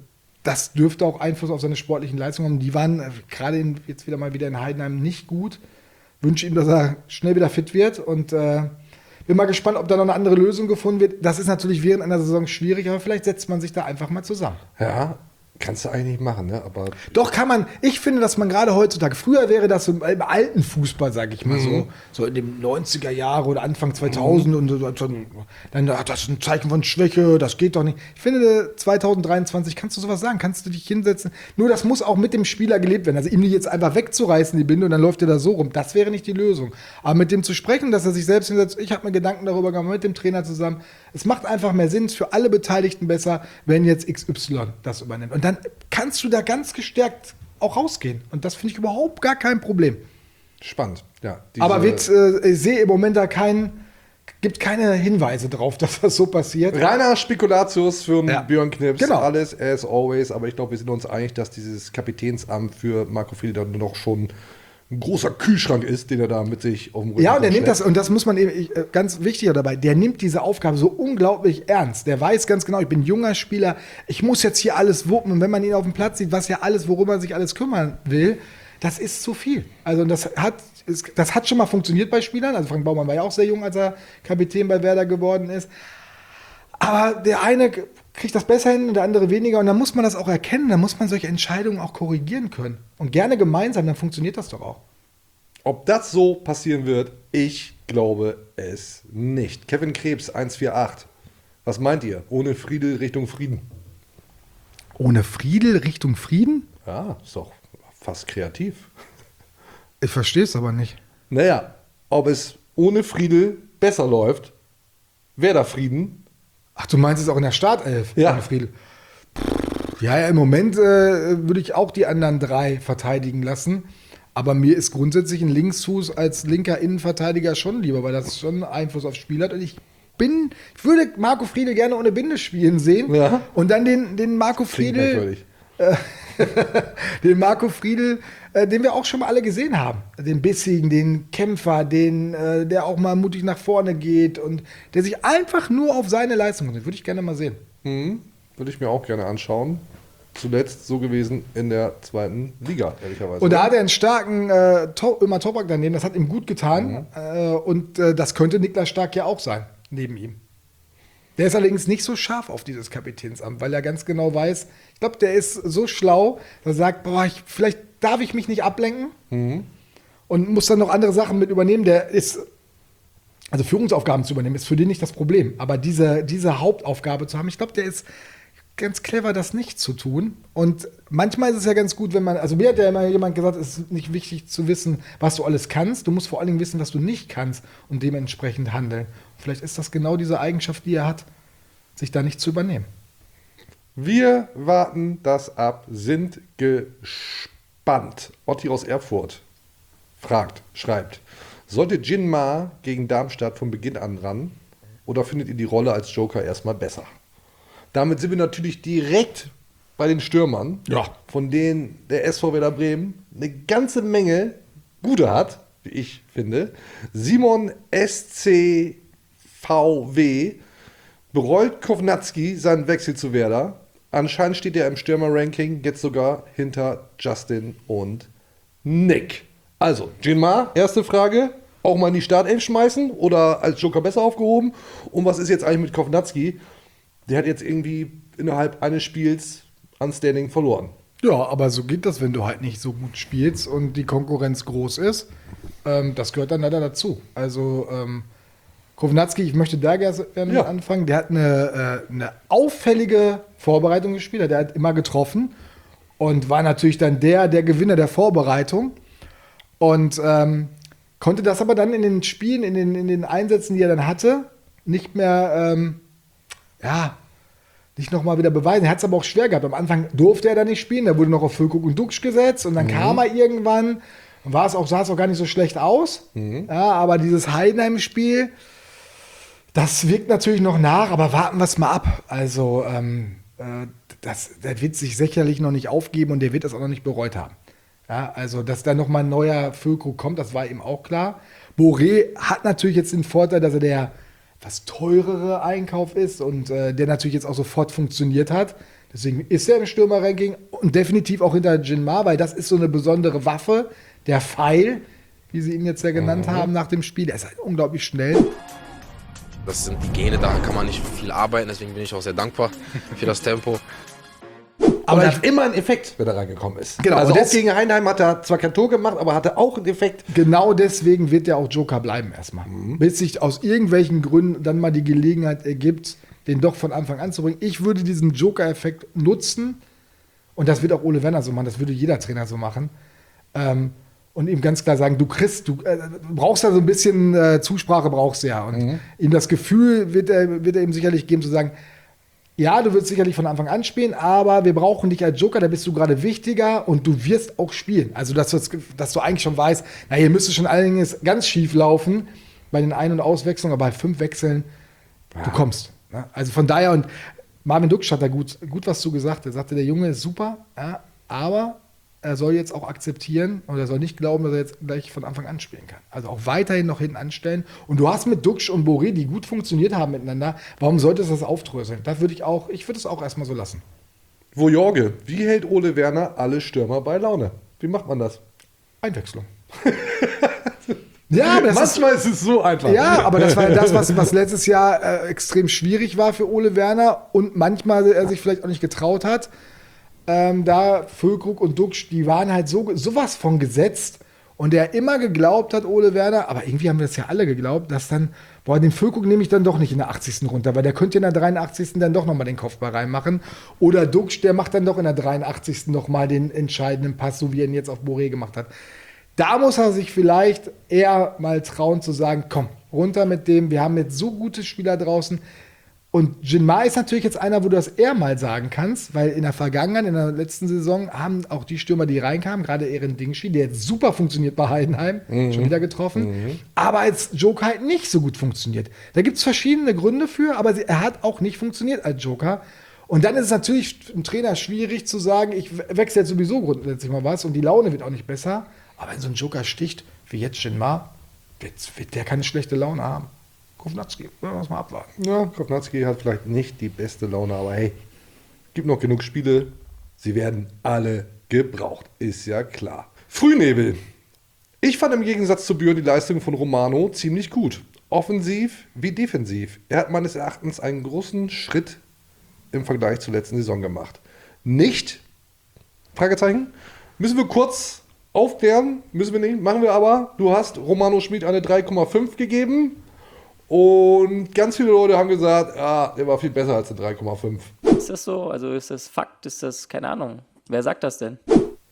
das dürfte auch Einfluss auf seine sportlichen Leistungen haben. Die waren gerade jetzt wieder in Heidenheim nicht gut. Wünsche ihm, dass er schnell wieder fit wird und bin mal gespannt, ob da noch eine andere Lösung gefunden wird. Das ist natürlich während einer Saison schwierig, aber vielleicht setzt man sich da einfach mal zusammen. Ja, kannst du eigentlich nicht machen, ne? Aber doch, kann man. Ich finde, dass man gerade heutzutage, früher wäre das so im alten Fußball, sag ich mal so in den 90er Jahre oder Anfang 2000 und dann hat das ein Zeichen von Schwäche, das geht doch nicht. Ich finde, 2023 kannst du sowas sagen, kannst du dich hinsetzen. Nur das muss auch mit dem Spieler gelebt werden. Also ihm die jetzt einfach wegzureißen, die Binde, und dann läuft er da so rum. Das wäre nicht die Lösung. Aber mit dem zu sprechen, dass er sich selbst hinsetzt, ich habe mir Gedanken darüber gemacht, mit dem Trainer zusammen. Es macht einfach mehr Sinn, es ist für alle Beteiligten besser, wenn jetzt XY das übernimmt. Und dann kannst du da ganz gestärkt auch rausgehen. Und das finde ich überhaupt gar kein Problem. Spannend, ja. Aber ich sehe im Moment da gibt keine Hinweise drauf, dass das so passiert. Reiner Spekulatius für Björn Knips. Genau. Alles as always. Aber ich glaube, wir sind uns einig, dass dieses Kapitänsamt für Marco Friedl dann noch schon ein großer Kühlschrank ist, den er da mit sich auf dem Rücken Ja, und der nimmt schleppt. das, und das muss man eben, ganz wichtig dabei, der nimmt diese Aufgabe so unglaublich ernst. Der weiß ganz genau, ich bin junger Spieler, ich muss jetzt hier alles wuppen. Und wenn man ihn auf dem Platz sieht, was ja alles, worüber er sich alles kümmern will, das ist zu viel. Also das hat schon mal funktioniert bei Spielern. Also Frank Baumann war ja auch sehr jung, als er Kapitän bei Werder geworden ist. Aber der eine kriegt das besser hin und der andere weniger. Und dann muss man das auch erkennen. Dann muss man solche Entscheidungen auch korrigieren können. Und gerne gemeinsam, dann funktioniert das doch auch. Ob das so passieren wird, ich glaube es nicht. Kevin Krebs, 148. Was meint ihr? Ohne Friedel Richtung Frieden? Ohne Friedel Richtung Frieden? Ja, ist doch fast kreativ. Ich verstehe es aber nicht. Naja, ob es ohne Friedel besser läuft, Werder Frieden. Ach, du meinst es auch in der Startelf? Ja. Ohne Friedel. Ja, im Moment würde ich auch die anderen 3 verteidigen lassen. Aber mir ist grundsätzlich ein Linksfuß als linker Innenverteidiger schon lieber, weil das schon Einfluss aufs Spiel hat. Und ich würde Marco Friedl gerne ohne Binde spielen sehen. Ja. Und dann den Marco Klingt Friedl, natürlich. den Marco Friedl, den wir auch schon mal alle gesehen haben. Den bissigen, den Kämpfer, der auch mal mutig nach vorne geht und der sich einfach nur auf seine Leistung konzentriert. Würde ich gerne mal sehen. Würde ich mir auch gerne anschauen. Zuletzt so gewesen in der 2. Liga, ehrlicherweise. Und da hat er einen starken Ömer Toprak daneben, das hat ihm gut getan. Und das könnte Niklas Stark ja auch sein, neben ihm. Der ist allerdings nicht so scharf auf dieses Kapitänsamt, weil er ganz genau weiß, ich glaube, der ist so schlau, dass er sagt, boah, vielleicht darf ich mich nicht ablenken und muss dann noch andere Sachen mit übernehmen. Also Führungsaufgaben zu übernehmen, ist für den nicht das Problem. Aber diese Hauptaufgabe zu haben, ich glaube, der ist ganz clever, das nicht zu tun. Und manchmal ist es ja ganz gut, wenn man, also mir hat ja immer jemand gesagt, es ist nicht wichtig zu wissen, was du alles kannst. Du musst vor allen Dingen wissen, was du nicht kannst und dementsprechend handeln. Vielleicht ist das genau diese Eigenschaft, die er hat, sich da nicht zu übernehmen. Wir warten das ab, sind gespannt. Otti aus Erfurt schreibt, sollte Jinma gegen Darmstadt von Beginn an ran oder findet ihr die Rolle als Joker erstmal besser? Damit sind wir natürlich direkt bei den Stürmern, von denen der SV Werder Bremen eine ganze Menge gute hat, wie ich finde. Simon SCVW bereut Kovnatski seinen Wechsel zu Werder. Anscheinend steht er im Stürmer-Ranking jetzt sogar hinter Justin und Nick. Also, Jinma, erste Frage. Auch mal in die Startelf schmeißen oder als Joker besser aufgehoben? Und was ist jetzt eigentlich mit Kovnatski? Der hat jetzt irgendwie innerhalb eines Spiels an Standing verloren. Ja, aber so geht das, wenn du halt nicht so gut spielst und die Konkurrenz groß ist. Das gehört dann leider dazu. Also Kovnatski, ich möchte da gerne anfangen. Der hat eine auffällige Vorbereitung gespielt. Der hat immer getroffen und war natürlich dann der Gewinner der Vorbereitung. Und konnte das aber dann in den Spielen, in den Einsätzen, die er dann hatte, nicht mehr nicht nochmal wieder beweisen. Er hat es aber auch schwer gehabt. Am Anfang durfte er da nicht spielen, da wurde noch auf Füllkrug und Duxch gesetzt und dann kam er irgendwann und sah es auch gar nicht so schlecht aus. Ja, aber dieses Heidenheim-Spiel, das wirkt natürlich noch nach, aber warten wir es mal ab. Also der wird sich sicherlich noch nicht aufgeben und der wird das auch noch nicht bereut haben. Ja, also, dass da nochmal ein neuer Füllkrug kommt, das war ihm auch klar. Boré hat natürlich jetzt den Vorteil, dass er der was teurere Einkauf ist und der natürlich jetzt auch sofort funktioniert hat. Deswegen ist er im Stürmer-Ranking und definitiv auch hinter Jinma, weil das ist so eine besondere Waffe, der Pfeil, wie sie ihn jetzt ja genannt haben nach dem Spiel. Der ist halt unglaublich schnell. Das sind die Gene, da kann man nicht viel arbeiten, deswegen bin ich auch sehr dankbar für das Tempo. Aber er hat immer einen Effekt, wenn er reingekommen ist. Genau, Also und auch gegen Heidenheim hat er zwar kein Tor gemacht, aber hatte auch einen Effekt. Genau deswegen wird er auch Joker bleiben erstmal. Bis sich aus irgendwelchen Gründen dann mal die Gelegenheit ergibt, den doch von Anfang an zu bringen. Ich würde diesen Joker-Effekt nutzen und das wird auch Ole Werner so machen, das würde jeder Trainer so machen. Und ihm ganz klar sagen, du brauchst da so ein bisschen Zusprache, brauchst du ja. Und ihm das Gefühl wird er ihm sicherlich geben, zu sagen, ja, du wirst sicherlich von Anfang an spielen, aber wir brauchen dich als Joker, da bist du gerade wichtiger und du wirst auch spielen. Also, dass du eigentlich schon weißt, na, hier müsste schon einiges ganz schief laufen bei den Ein- und Auswechslungen, aber bei 5 Wechseln, du kommst. Ne? Also von daher, und Marvin Duxch hat da gut was zu gesagt. Er sagte, der Junge ist super, ja, aber er soll jetzt auch akzeptieren und er soll nicht glauben, dass er jetzt gleich von Anfang an spielen kann. Also auch weiterhin noch hinten anstellen. Und du hast mit Duxch und Boré, die gut funktioniert haben miteinander, warum solltest du das aufdröseln? Ich würde es auch erstmal so lassen. Wo Jorge, wie hält Ole Werner alle Stürmer bei Laune? Wie macht man das? Einwechslung. Ja, aber manchmal ist es so einfach. Ja, aber das war ja das, was letztes Jahr extrem schwierig war für Ole Werner und manchmal er sich vielleicht auch nicht getraut hat. Da Füllkrug und Duxch, die waren halt sowas von gesetzt und der immer geglaubt hat, Ole Werner, aber irgendwie haben wir das ja alle geglaubt, dass dann, den Füllkrug nehme ich dann doch nicht in der 80. runter, weil der könnte in der 83. dann doch nochmal den Kopfball reinmachen. Oder Duxch, der macht dann doch in der 83. nochmal den entscheidenden Pass, so wie er ihn jetzt auf Boré gemacht hat. Da muss er sich vielleicht eher mal trauen zu sagen, komm, runter mit dem, wir haben jetzt so gute Spieler draußen. Und Jinma ist natürlich jetzt einer, wo du das eher mal sagen kannst, weil in der Vergangenheit, in der letzten Saison, haben auch die Stürmer, die reinkamen, gerade Eren Dingshi, der jetzt super funktioniert bei Heidenheim, schon wieder getroffen, aber als Joker halt nicht so gut funktioniert. Da gibt es verschiedene Gründe für, aber er hat auch nicht funktioniert als Joker. Und dann ist es natürlich im Trainer schwierig zu sagen, ich wechsle jetzt sowieso grundsätzlich mal was und die Laune wird auch nicht besser. Aber wenn so ein Joker sticht, wie jetzt Jinma, wird der keine schlechte Laune haben. Kovnatski, wollen wir uns mal abwarten. Ja, Kovnatski hat vielleicht nicht die beste Laune, aber hey, gibt noch genug Spiele. Sie werden alle gebraucht, ist ja klar. Frühnebel. Ich fand im Gegensatz zu Björn die Leistung von Romano ziemlich gut. Offensiv wie defensiv. Er hat meines Erachtens einen großen Schritt im Vergleich zur letzten Saison gemacht. Nicht? Fragezeichen. Müssen wir kurz aufklären? Müssen wir nicht, machen wir aber. Du hast Romano Schmid eine 3,5 gegeben. Und ganz viele Leute haben gesagt, der war viel besser als eine 3,5. Ist das so? Also ist das Fakt? Ist das, keine Ahnung. Wer sagt das denn?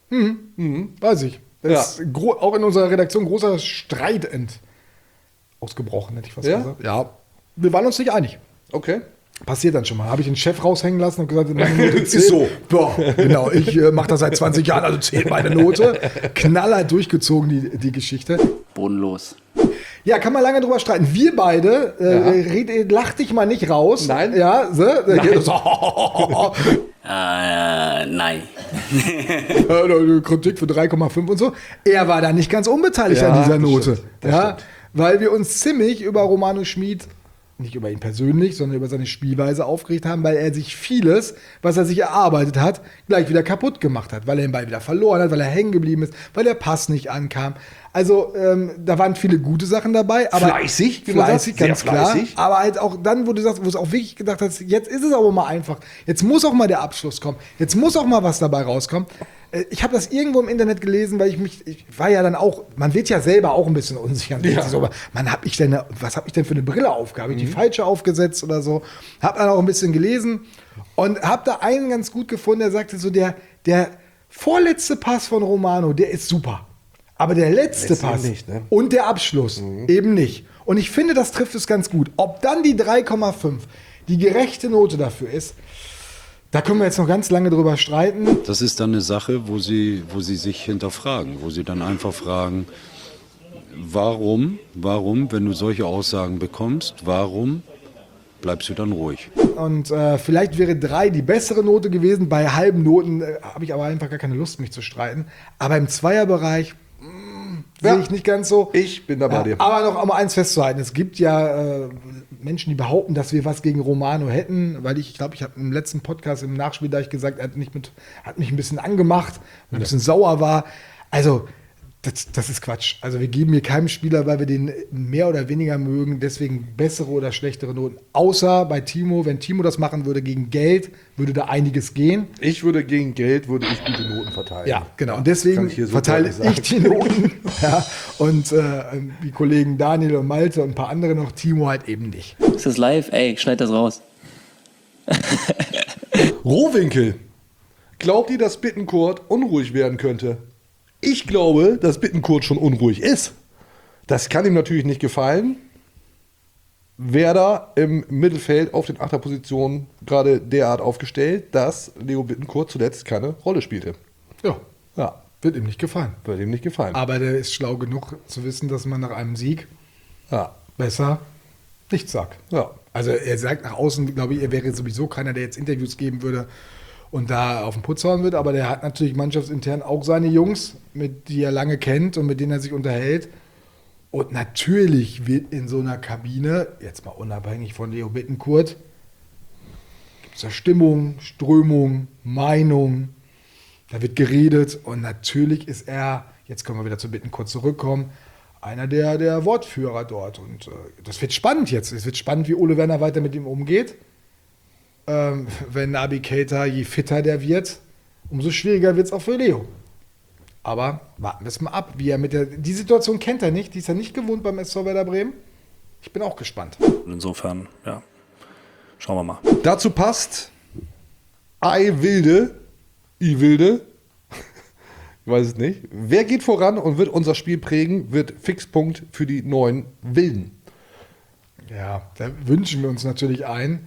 Weiß ich. Das ist auch in unserer Redaktion großer Streit ausgebrochen, hätte ich fast gesagt. Ja, wir waren uns nicht einig. Okay. Passiert dann schon mal. Habe ich den Chef raushängen lassen und gesagt, meine Note zählt. Ist so. Boah, genau, ich mache das seit 20 Jahren, also zählt meine Note. Knallhart durchgezogen, die Geschichte. Bodenlos. Ja, kann man lange drüber streiten. Wir beide, lach dich mal nicht raus. Nein. Ja, Nein. Kritik für 3,5 und so. Er war da nicht ganz unbeteiligt an dieser Note. Das stimmt. Weil wir uns ziemlich über Romano Schmid, nicht über ihn persönlich, sondern über seine Spielweise aufgeregt haben, weil er sich vieles, was er sich erarbeitet hat, gleich wieder kaputt gemacht hat. Weil er den Ball wieder verloren hat, weil er hängen geblieben ist, weil der Pass nicht ankam. Also da waren viele gute Sachen dabei. Aber fleißig, ganz klar. Aber halt auch dann, wo du sagst, wo es auch wirklich gedacht hast, jetzt ist es aber mal einfach. Jetzt muss auch mal der Abschluss kommen. Jetzt muss auch mal was dabei rauskommen. Ich habe das irgendwo im Internet gelesen, weil ich war ja dann auch, man wird ja selber auch ein bisschen unsicher. Ja. So, aber was habe ich denn für eine Brille aufgehabt? Habe ich die falsche aufgesetzt oder so? Habe dann auch ein bisschen gelesen und habe da einen ganz gut gefunden, der sagte so, der vorletzte Pass von Romano, der ist super. Aber der letzte Pass nicht, ne? Und der Abschluss eben nicht. Und ich finde, das trifft es ganz gut. Ob dann die 3,5 die gerechte Note dafür ist, da können wir jetzt noch ganz lange drüber streiten. Das ist dann eine Sache, wo sie sich hinterfragen, wo sie dann einfach fragen, warum, wenn du solche Aussagen bekommst, warum bleibst du dann ruhig? Und vielleicht wäre 3 die bessere Note gewesen. Bei halben Noten habe ich aber einfach gar keine Lust, mich zu streiten. Aber im Zweierbereich sehe ich nicht ganz so. Ich bin da bei dir. Aber noch einmal eins festzuhalten. Es gibt ja Menschen, die behaupten, dass wir was gegen Romano hätten, weil ich glaube, ich habe im letzten Podcast im Nachspiel da gesagt, er hat mich ein bisschen angemacht, ein bisschen sauer war. Also das ist Quatsch. Also wir geben hier keinem Spieler, weil wir den mehr oder weniger mögen, deswegen bessere oder schlechtere Noten. Außer bei Timo, wenn Timo das machen würde gegen Geld, würde da einiges gehen. Gegen Geld würde ich gute Noten verteilen. Ja, genau. Und deswegen verteile ich die Noten. Und die Kollegen Daniel und Malte und ein paar andere noch, Timo halt eben nicht. Ist das live? Ey, schneid das raus. Rohwinkel. Glaubt ihr, dass Bittencourt unruhig werden könnte? Ich glaube, dass Bittencourt schon unruhig ist. Das kann ihm natürlich nicht gefallen. Werder im Mittelfeld auf den Achterpositionen gerade derart aufgestellt, dass Leo Bittencourt zuletzt keine Rolle spielte. Ja. Wird ihm nicht gefallen. Aber der ist schlau genug zu wissen, dass man nach einem Sieg besser nichts sagt. Ja. Also er sagt nach außen, glaube ich, er wäre sowieso keiner, der jetzt Interviews geben würde und da auf den Putz hauen wird, aber der hat natürlich mannschaftsintern auch seine Jungs, die er lange kennt und mit denen er sich unterhält. Und natürlich wird in so einer Kabine, jetzt mal unabhängig von Leo Bittencourt, gibt es da Stimmung, Strömung, Meinung, da wird geredet und natürlich ist er, jetzt können wir wieder zu Bittencourt zurückkommen, einer der Wortführer dort. Und das wird spannend jetzt. Es wird spannend, wie Ole Werner weiter mit ihm umgeht. Wenn Naby Keita, je fitter der wird, umso schwieriger wird es auch für Leo. Aber warten wir es mal ab, wie er die Situation kennt er nicht, die ist er nicht gewohnt beim SV Werder Bremen. Ich bin auch gespannt. Insofern, ja, schauen wir mal. Dazu passt I-Wilde, ich weiß es nicht. Wer geht voran und wird unser Spiel prägen, wird Fixpunkt für die neuen Wilden. Ja, da wünschen wir uns natürlich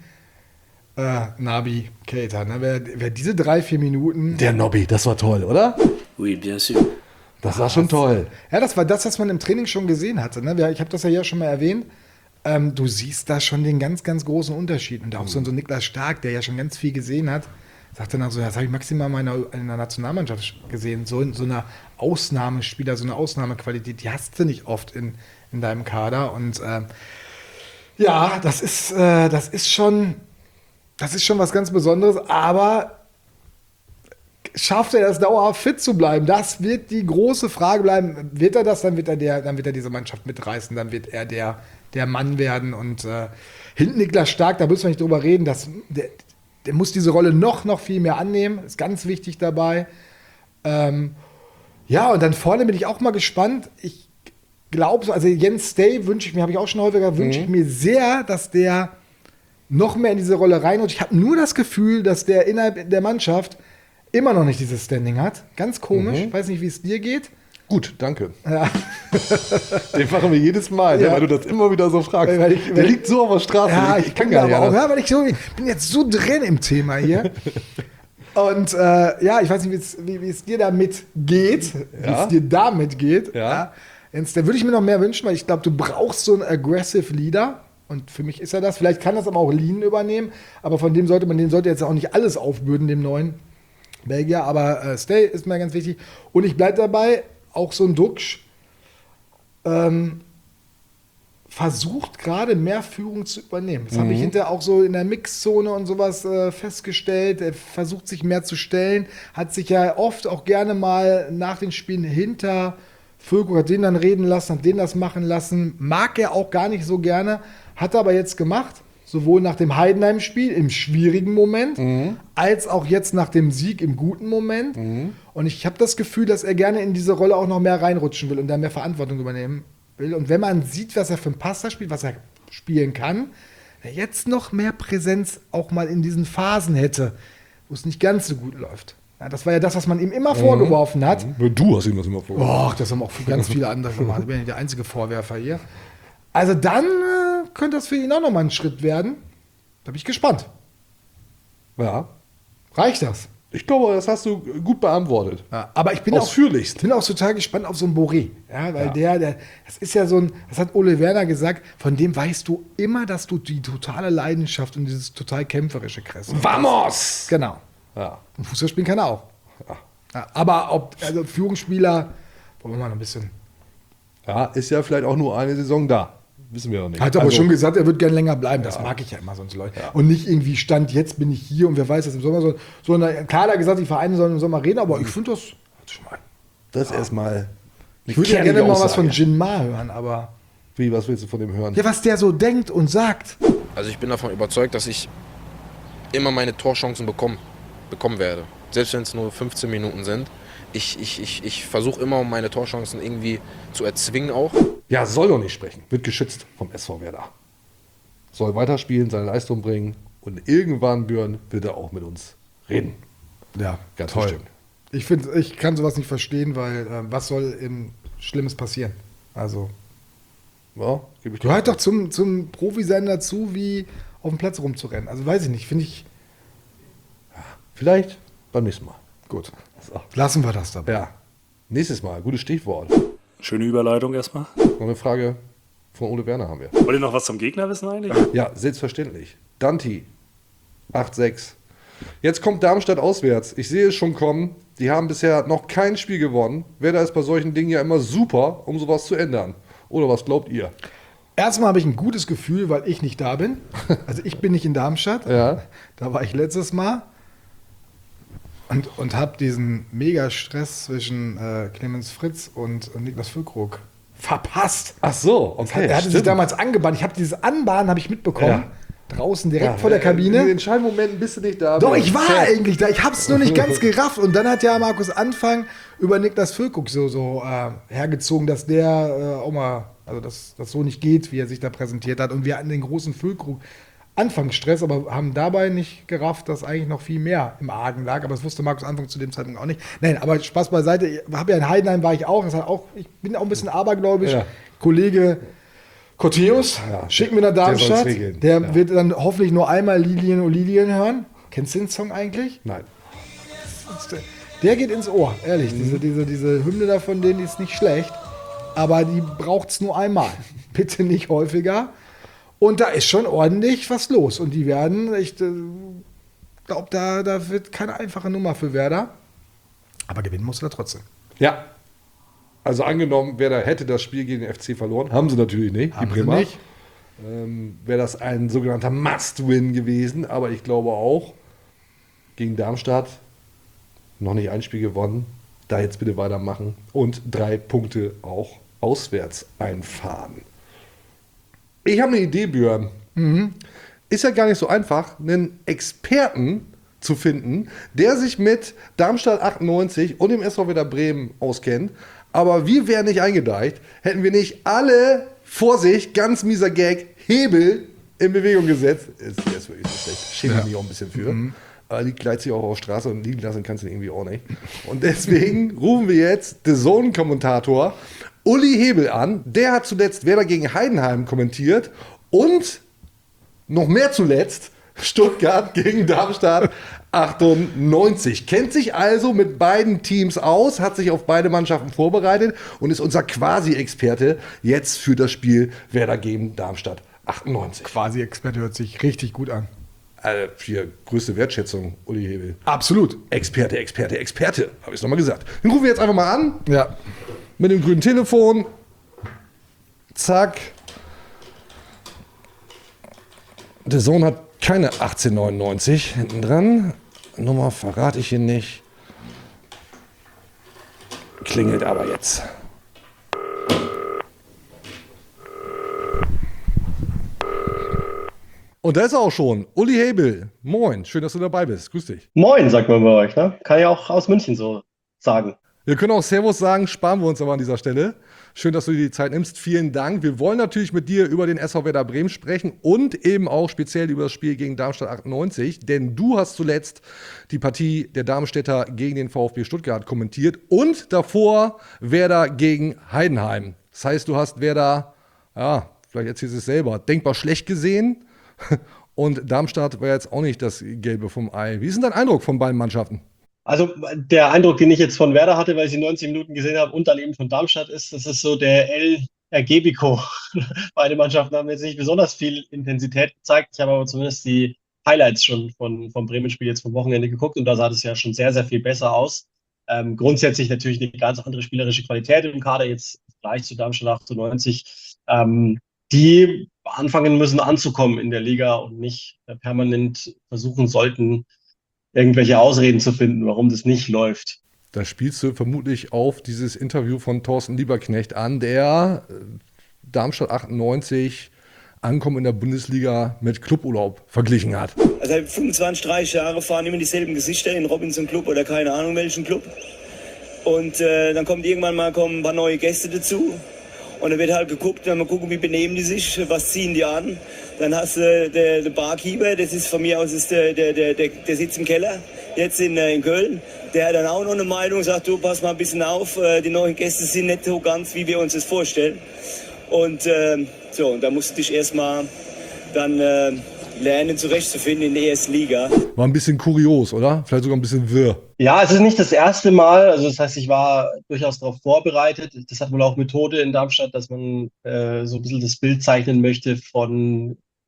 Naby Keita. Ne? Wer diese 3-4 Minuten... Der Nobby, das war toll, oder? Oui, bien sûr. Das war schon toll. Ja, das war das, was man im Training schon gesehen hatte. Ne? Ich habe das ja schon mal erwähnt. Du siehst da schon den ganz, ganz großen Unterschied. Und auch so Niklas Stark, der ja schon ganz viel gesehen hat, sagt dann auch so, das habe ich maximal in der Nationalmannschaft gesehen. So einer Ausnahmespieler, so eine Ausnahmequalität, die hast du nicht oft in deinem Kader. Und ja, das ist schon was ganz Besonderes, aber schafft er das dauerhaft fit zu bleiben? Das wird die große Frage bleiben. Wird er das, dann wird er diese Mannschaft mitreißen, dann wird er der Mann werden. Und hinten Niklas Stark, da müssen wir nicht drüber reden, der muss diese Rolle noch viel mehr annehmen, ist ganz wichtig dabei. Ja, und dann vorne bin ich auch mal gespannt. Ich glaube, also Jens Stay habe ich auch schon häufiger, wünsche ich mir sehr, dass der noch mehr in diese Rolle reinrutscht. Ich habe nur das Gefühl, dass der innerhalb der Mannschaft immer noch nicht dieses Standing hat. Ganz komisch. Weiß nicht, wie es dir geht. Gut, danke. Ja. Den machen wir jedes Mal, Ja. weil du das immer wieder so fragst. Der liegt so auf der Straße. Ja, ich kann gar aber auch, nicht. ja, weil ich bin jetzt so drin im Thema hier. Und ja, ich weiß nicht, wie es dir damit geht. Ja. Jens, da würde ich mir noch mehr wünschen, weil ich glaube, du brauchst so einen aggressive Leader. Und für mich ist er das. Vielleicht kann das aber auch Lien übernehmen. Aber von dem sollte jetzt auch nicht alles aufbürden, dem neuen Belgier. Aber Stay ist mir ganz wichtig. Und ich bleibe dabei, auch so ein Duxch versucht gerade mehr Führung zu übernehmen. Das habe ich hinterher auch so in der Mixzone und sowas festgestellt. Er versucht sich mehr zu stellen, hat sich ja oft auch gerne mal nach den Spielen hinter Füllkrug, hat den dann reden lassen, hat den das machen lassen. Mag er auch gar nicht so gerne, hat er aber jetzt gemacht. Sowohl nach dem Heidenheim-Spiel im schwierigen Moment, als auch jetzt nach dem Sieg im guten Moment. Und ich habe das Gefühl, dass er gerne in diese Rolle auch noch mehr reinrutschen will und da mehr Verantwortung übernehmen will. Und wenn man sieht, was er für ein Passer spielt, was er spielen kann, er jetzt noch mehr Präsenz auch mal in diesen Phasen hätte, wo es nicht ganz so gut läuft. Ja, das war ja das, was man ihm immer vorgeworfen hat. Du hast ihm das immer vorgeworfen. Och, das haben auch ganz viele andere gemacht. Ich bin ja der einzige Vorwerfer hier. Also dann könnte das für ihn auch nochmal ein Schritt werden. Da bin ich gespannt. Ja. Reicht das? Ich glaube, das hast du gut beantwortet. Ja, aber ich bin ausführlichst. Ich bin auch total gespannt auf so einen Boré. Ja, weil das ist ja das hat Ole Werner gesagt, von dem weißt du immer, dass du die totale Leidenschaft und dieses total kämpferische Kreis. Vamos! Genau. Ja. Und Fußball spielen kann er auch. Ja, aber also Führungsspieler, wollen wir mal noch ein bisschen. Ja, ist ja vielleicht auch nur eine Saison da. Wissen wir noch nicht. Hat aber schon gesagt, er wird gern länger bleiben. Das mag ich ja immer, sonst Leute. Ja. Und nicht irgendwie Stand, jetzt bin ich hier und wer weiß, dass im Sommer sondern klar hat er gesagt, die Vereine sollen im Sommer reden, aber ich finde das. Das erstmal. Ich würde ja gerne mal was von Jin Ma hören, aber. Wie, was willst du von dem hören? Ja, was der so denkt und sagt. Also ich bin davon überzeugt, dass ich immer meine Torchancen bekommen werde. Selbst wenn es nur 15 Minuten sind. Ich versuche immer, meine Torchancen irgendwie zu erzwingen auch. Ja, soll doch nicht sprechen. Wird geschützt vom SV Werder. Soll weiterspielen, seine Leistung bringen. Und irgendwann, Björn, wird er auch mit uns reden. Ja, ganz toll. bestimmt. Ich kann sowas nicht verstehen, weil was soll Schlimmes passieren? Also, ja, gehört doch zum Profi-Sein dazu, wie auf dem Platz rumzurennen. Also weiß ich nicht, finde ich. Ja, vielleicht beim nächsten Mal. Gut. So. Lassen wir das dabei. Ja. Nächstes Mal, gutes Stichwort. Schöne Überleitung erstmal. Noch eine Frage von Ole Werner haben wir. Wollt ihr noch was zum Gegner wissen eigentlich? Ja, selbstverständlich. Danti, 8-6. Jetzt kommt Darmstadt auswärts. Ich sehe es schon kommen. Die haben bisher noch kein Spiel gewonnen. Werder ist bei solchen Dingen ja immer super, um sowas zu ändern. Oder was glaubt ihr? Erstmal habe ich ein gutes Gefühl, weil ich nicht da bin. Also ich bin nicht in Darmstadt. Ja. Da war ich letztes Mal und habe diesen Mega-Stress zwischen Clemens Fritz und Niklas Füllkrug verpasst. Ach so, okay. Er hatte sich damals angebahnt. Ich habe dieses Anbahnen habe ich mitbekommen. Ja. Draußen direkt vor der Kabine. In den entscheidenden Momenten bist du nicht da. Doch, ich war eigentlich da. Ich habe es nur nicht ganz gerafft. Und dann hat ja Markus Anfang über Niklas Füllkrug so hergezogen, dass der auch mal, also dass das so nicht geht, wie er sich da präsentiert hat. Und wir hatten den großen Füllkrug Anfangsstress, aber haben dabei nicht gerafft, dass eigentlich noch viel mehr im Argen lag. Aber das wusste Markus Anfang zu dem Zeitpunkt auch nicht. Nein, aber Spaß beiseite. In Heidenheim war ich auch. Ich bin auch ein bisschen abergläubisch. Ja. Kollege Coteus, schick mir nach Darmstadt. Der wird dann hoffentlich nur einmal Lilien und Lilien hören. Kennst du den Song eigentlich? Nein. Der geht ins Ohr, ehrlich. Diese Hymne da von denen, die ist nicht schlecht. Aber die braucht es nur einmal. Bitte nicht häufiger. Und da ist schon ordentlich was los. Und die werden, ich glaube, da wird keine einfache Nummer für Werder. Aber gewinnen muss er trotzdem. Ja. Also angenommen, Werder hätte das Spiel gegen den FC verloren. Haben sie natürlich nicht, die Bremer. Nicht. Wäre das ein sogenannter Must-Win gewesen. Aber ich glaube auch, gegen Darmstadt noch nicht ein Spiel gewonnen. Da jetzt bitte weitermachen. Und 3 Punkte auch auswärts einfahren. Ich habe eine Idee, Björn. Ist ja gar nicht so einfach, einen Experten zu finden, der sich mit Darmstadt 98 und dem SV Werder Bremen auskennt. Aber wir wären nicht eingedeicht, hätten wir nicht alle, Vorsicht, ganz mieser Gag, Hebel in Bewegung gesetzt. Der ist wirklich so schlecht. Schäme ich mich auch ein bisschen für. Aber die gleicht sich auch auf der Straße und liegen lassen kannst du irgendwie auch nicht. Und deswegen rufen wir jetzt den Zone-Kommentator Uli Hebel an. Der hat zuletzt Werder gegen Heidenheim kommentiert und noch mehr zuletzt Stuttgart gegen Darmstadt 98. Kennt sich also mit beiden Teams aus, hat sich auf beide Mannschaften vorbereitet und ist unser Quasi-Experte jetzt für das Spiel Werder gegen Darmstadt 98. Quasi-Experte hört sich richtig gut an. Für größte Wertschätzung, Uli Hebel. Absolut. Experte, habe ich es nochmal gesagt. Den rufen wir jetzt einfach mal an. Ja. Mit dem grünen Telefon. Zack. Der Sohn hat keine 1899 hinten dran. Nummer verrate ich hier nicht. Klingelt aber jetzt. Und da ist er auch schon. Uli Hebel. Moin, schön, dass du dabei bist. Grüß dich. Moin, sagt man bei euch, ne? Kann ja auch aus München so sagen. Wir können auch Servus sagen, sparen wir uns aber an dieser Stelle. Schön, dass du dir die Zeit nimmst. Vielen Dank. Wir wollen natürlich mit dir über den SV Werder Bremen sprechen und eben auch speziell über das Spiel gegen Darmstadt 98, denn du hast zuletzt die Partie der Darmstädter gegen den VfB Stuttgart kommentiert und davor Werder gegen Heidenheim. Das heißt, du hast Werder, ja, vielleicht erzählst du es selber, denkbar schlecht gesehen und Darmstadt war jetzt auch nicht das Gelbe vom Ei. Wie ist denn dein Eindruck von beiden Mannschaften? Also der Eindruck, den ich jetzt von Werder hatte, weil ich die 90 Minuten gesehen habe und dann eben von Darmstadt ist, das ist so der El Ergebico. Beide Mannschaften haben jetzt nicht besonders viel Intensität gezeigt. Ich habe aber zumindest die Highlights schon vom Bremen-Spiel jetzt vom Wochenende geguckt und da sah das ja schon sehr, sehr viel besser aus. Grundsätzlich natürlich eine ganz andere spielerische Qualität im Kader, jetzt gleich zu Darmstadt 98, die anfangen müssen anzukommen in der Liga und nicht permanent versuchen sollten, irgendwelche Ausreden zu finden, warum das nicht läuft. Da spielst du vermutlich auf dieses Interview von Thorsten Lieberknecht an, der Darmstadt 98 Ankommen in der Bundesliga mit Cluburlaub verglichen hat. Also 25, 30 Jahre fahren immer dieselben Gesichter in Robinson Club oder keine Ahnung welchen Club. Und dann kommt irgendwann mal ein paar neue Gäste dazu. Und dann wird halt geguckt, dann mal gucken, wie benehmen die sich, was ziehen die an. Dann hast du der Barkeeper, das ist von mir aus ist der sitzt im Keller, jetzt in Köln. Der hat dann auch noch eine Meinung, sagt, du, pass mal ein bisschen auf, die neuen Gäste sind nicht so ganz, wie wir uns das vorstellen. Und und da musst du dich erstmal dann lernen, zurechtzufinden in der ersten Liga. War ein bisschen kurios, oder? Vielleicht sogar ein bisschen wirr. Ja, es ist nicht das erste Mal. Also das heißt, ich war durchaus darauf vorbereitet. Das hat wohl auch Methode in Darmstadt, dass man so ein bisschen das Bild zeichnen möchte von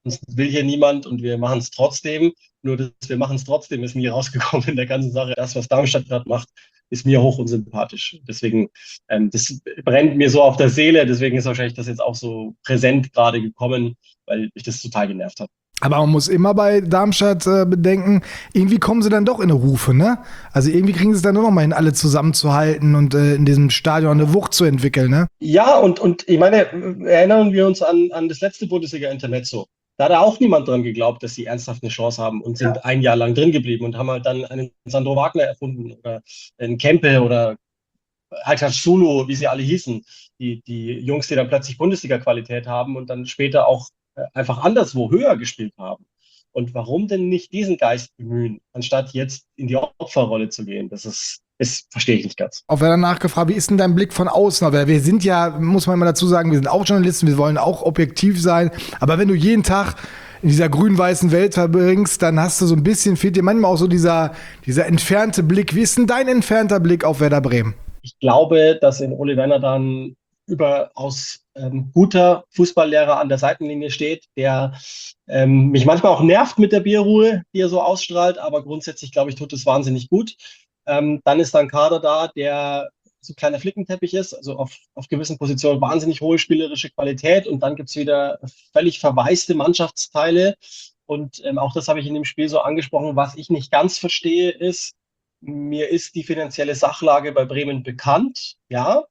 uns will hier niemand und wir machen es trotzdem. Nur das wir machen es trotzdem ist nie rausgekommen in der ganzen Sache. Das, was Darmstadt gerade macht, ist mir hoch unsympathisch. Deswegen, das brennt mir so auf der Seele. Deswegen ist wahrscheinlich das jetzt auch so präsent gerade gekommen, weil mich das total genervt hat. Aber man muss immer bei Darmstadt bedenken, irgendwie kommen sie dann doch in eine Rufe, ne? Also irgendwie kriegen sie es dann nur noch mal hin, alle zusammenzuhalten und in diesem Stadion eine Wucht zu entwickeln, ne? Ja, und ich meine, erinnern wir uns an das letzte Bundesliga-Intermezzo. Da hat auch niemand dran geglaubt, dass sie ernsthaft eine Chance haben und sind ein Jahr lang drin geblieben und haben halt dann einen Sandro Wagner erfunden oder einen Kempe oder Alter Sulu, wie sie alle hießen. Die Jungs, die dann plötzlich Bundesliga-Qualität haben und dann später auch einfach anderswo höher gespielt haben. Und warum denn nicht diesen Geist bemühen, anstatt jetzt in die Opferrolle zu gehen? Das verstehe ich nicht ganz. Auch wer danach gefragt, wie ist denn dein Blick von außen? Aber wir sind ja, muss man immer dazu sagen, wir sind auch Journalisten, wir wollen auch objektiv sein. Aber wenn du jeden Tag in dieser grün-weißen Welt verbringst, dann hast du so ein bisschen, fehlt dir manchmal auch so dieser entfernte Blick. Wie ist denn dein entfernter Blick auf Werder Bremen? Ich glaube, dass in Ole Werner dann überaus guter Fußballlehrer an der Seitenlinie steht, der mich manchmal auch nervt mit der Bierruhe, die er so ausstrahlt, aber grundsätzlich, glaube ich, tut es wahnsinnig gut. Dann ist da ein Kader da, der so ein kleiner Flickenteppich ist, also auf gewissen Positionen wahnsinnig hohe spielerische Qualität und dann gibt es wieder völlig verwaiste Mannschaftsteile und auch das habe ich in dem Spiel so angesprochen. Was ich nicht ganz verstehe ist, mir ist die finanzielle Sachlage bei Bremen bekannt, ja.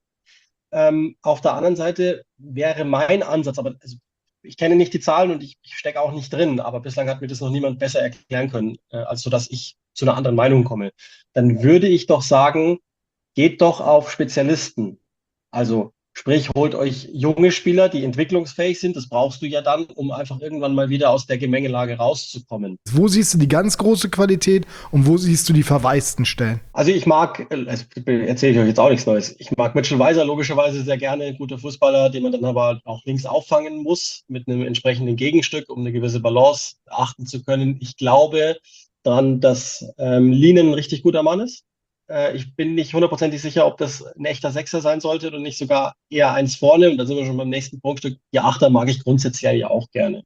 Auf der anderen Seite wäre mein Ansatz, aber also ich kenne nicht die Zahlen und ich stecke auch nicht drin, aber bislang hat mir das noch niemand besser erklären können, als so, dass ich zu einer anderen Meinung komme. Dann würde ich doch sagen, geht doch auf Spezialisten. Also sprich, holt euch junge Spieler, die entwicklungsfähig sind. Das brauchst du ja dann, um einfach irgendwann mal wieder aus der Gemengelage rauszukommen. Wo siehst du die ganz große Qualität und wo siehst du die verwaisten Stellen? Also ich mag, erzähle ich euch jetzt auch nichts Neues, ich mag Mitchell Weiser logischerweise sehr gerne, ein guter Fußballer, den man dann aber auch links auffangen muss mit einem entsprechenden Gegenstück, um eine gewisse Balance achten zu können. Ich glaube daran, dass Lienen ein richtig guter Mann ist. Ich bin nicht hundertprozentig sicher, ob das ein echter Sechser sein sollte oder nicht sogar eher eins vorne. Und da sind wir schon beim nächsten Prunkstück. Die Achter mag ich grundsätzlich ja auch gerne.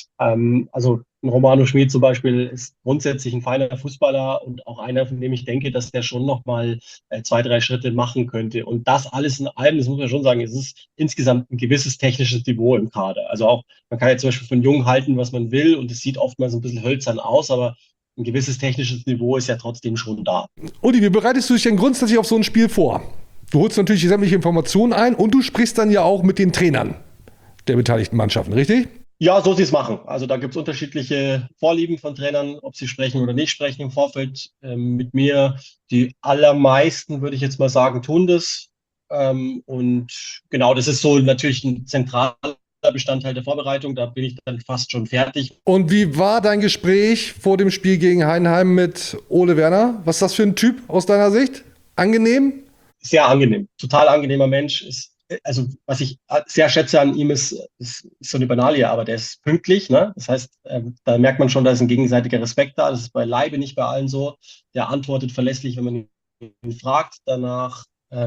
Also ein Romano Schmid zum Beispiel ist grundsätzlich ein feiner Fußballer und auch einer, von dem ich denke, dass der schon nochmal 2-3 Schritte machen könnte. Und das alles in allem, das muss man schon sagen, es ist insgesamt ein gewisses technisches Niveau im Kader. Also auch, man kann ja zum Beispiel von Jung halten, was man will und es sieht oftmals ein bisschen hölzern aus, aber ein gewisses technisches Niveau ist ja trotzdem schon da. Uli, wie bereitest du dich denn grundsätzlich auf so ein Spiel vor? Du holst natürlich sämtliche Informationen ein und du sprichst dann ja auch mit den Trainern der beteiligten Mannschaften, richtig? Ja, so sie es machen. Also da gibt es unterschiedliche Vorlieben von Trainern, ob sie sprechen oder nicht sprechen im Vorfeld mit mir. Die allermeisten, würde ich jetzt mal sagen, tun das. Und genau, das ist so natürlich ein zentraler Bestandteil der Vorbereitung, da bin ich dann fast schon fertig. Und wie war dein Gespräch vor dem Spiel gegen Heidenheim mit Ole Werner? Was ist das für ein Typ aus deiner Sicht? Angenehm? Sehr angenehm, total angenehmer Mensch. Also was ich sehr schätze an ihm ist so eine Banalie, aber der ist pünktlich. Ne? Das heißt, da merkt man schon, da ist ein gegenseitiger Respekt da. Das ist beileibe nicht bei allen so. Der antwortet verlässlich, wenn man ihn fragt danach.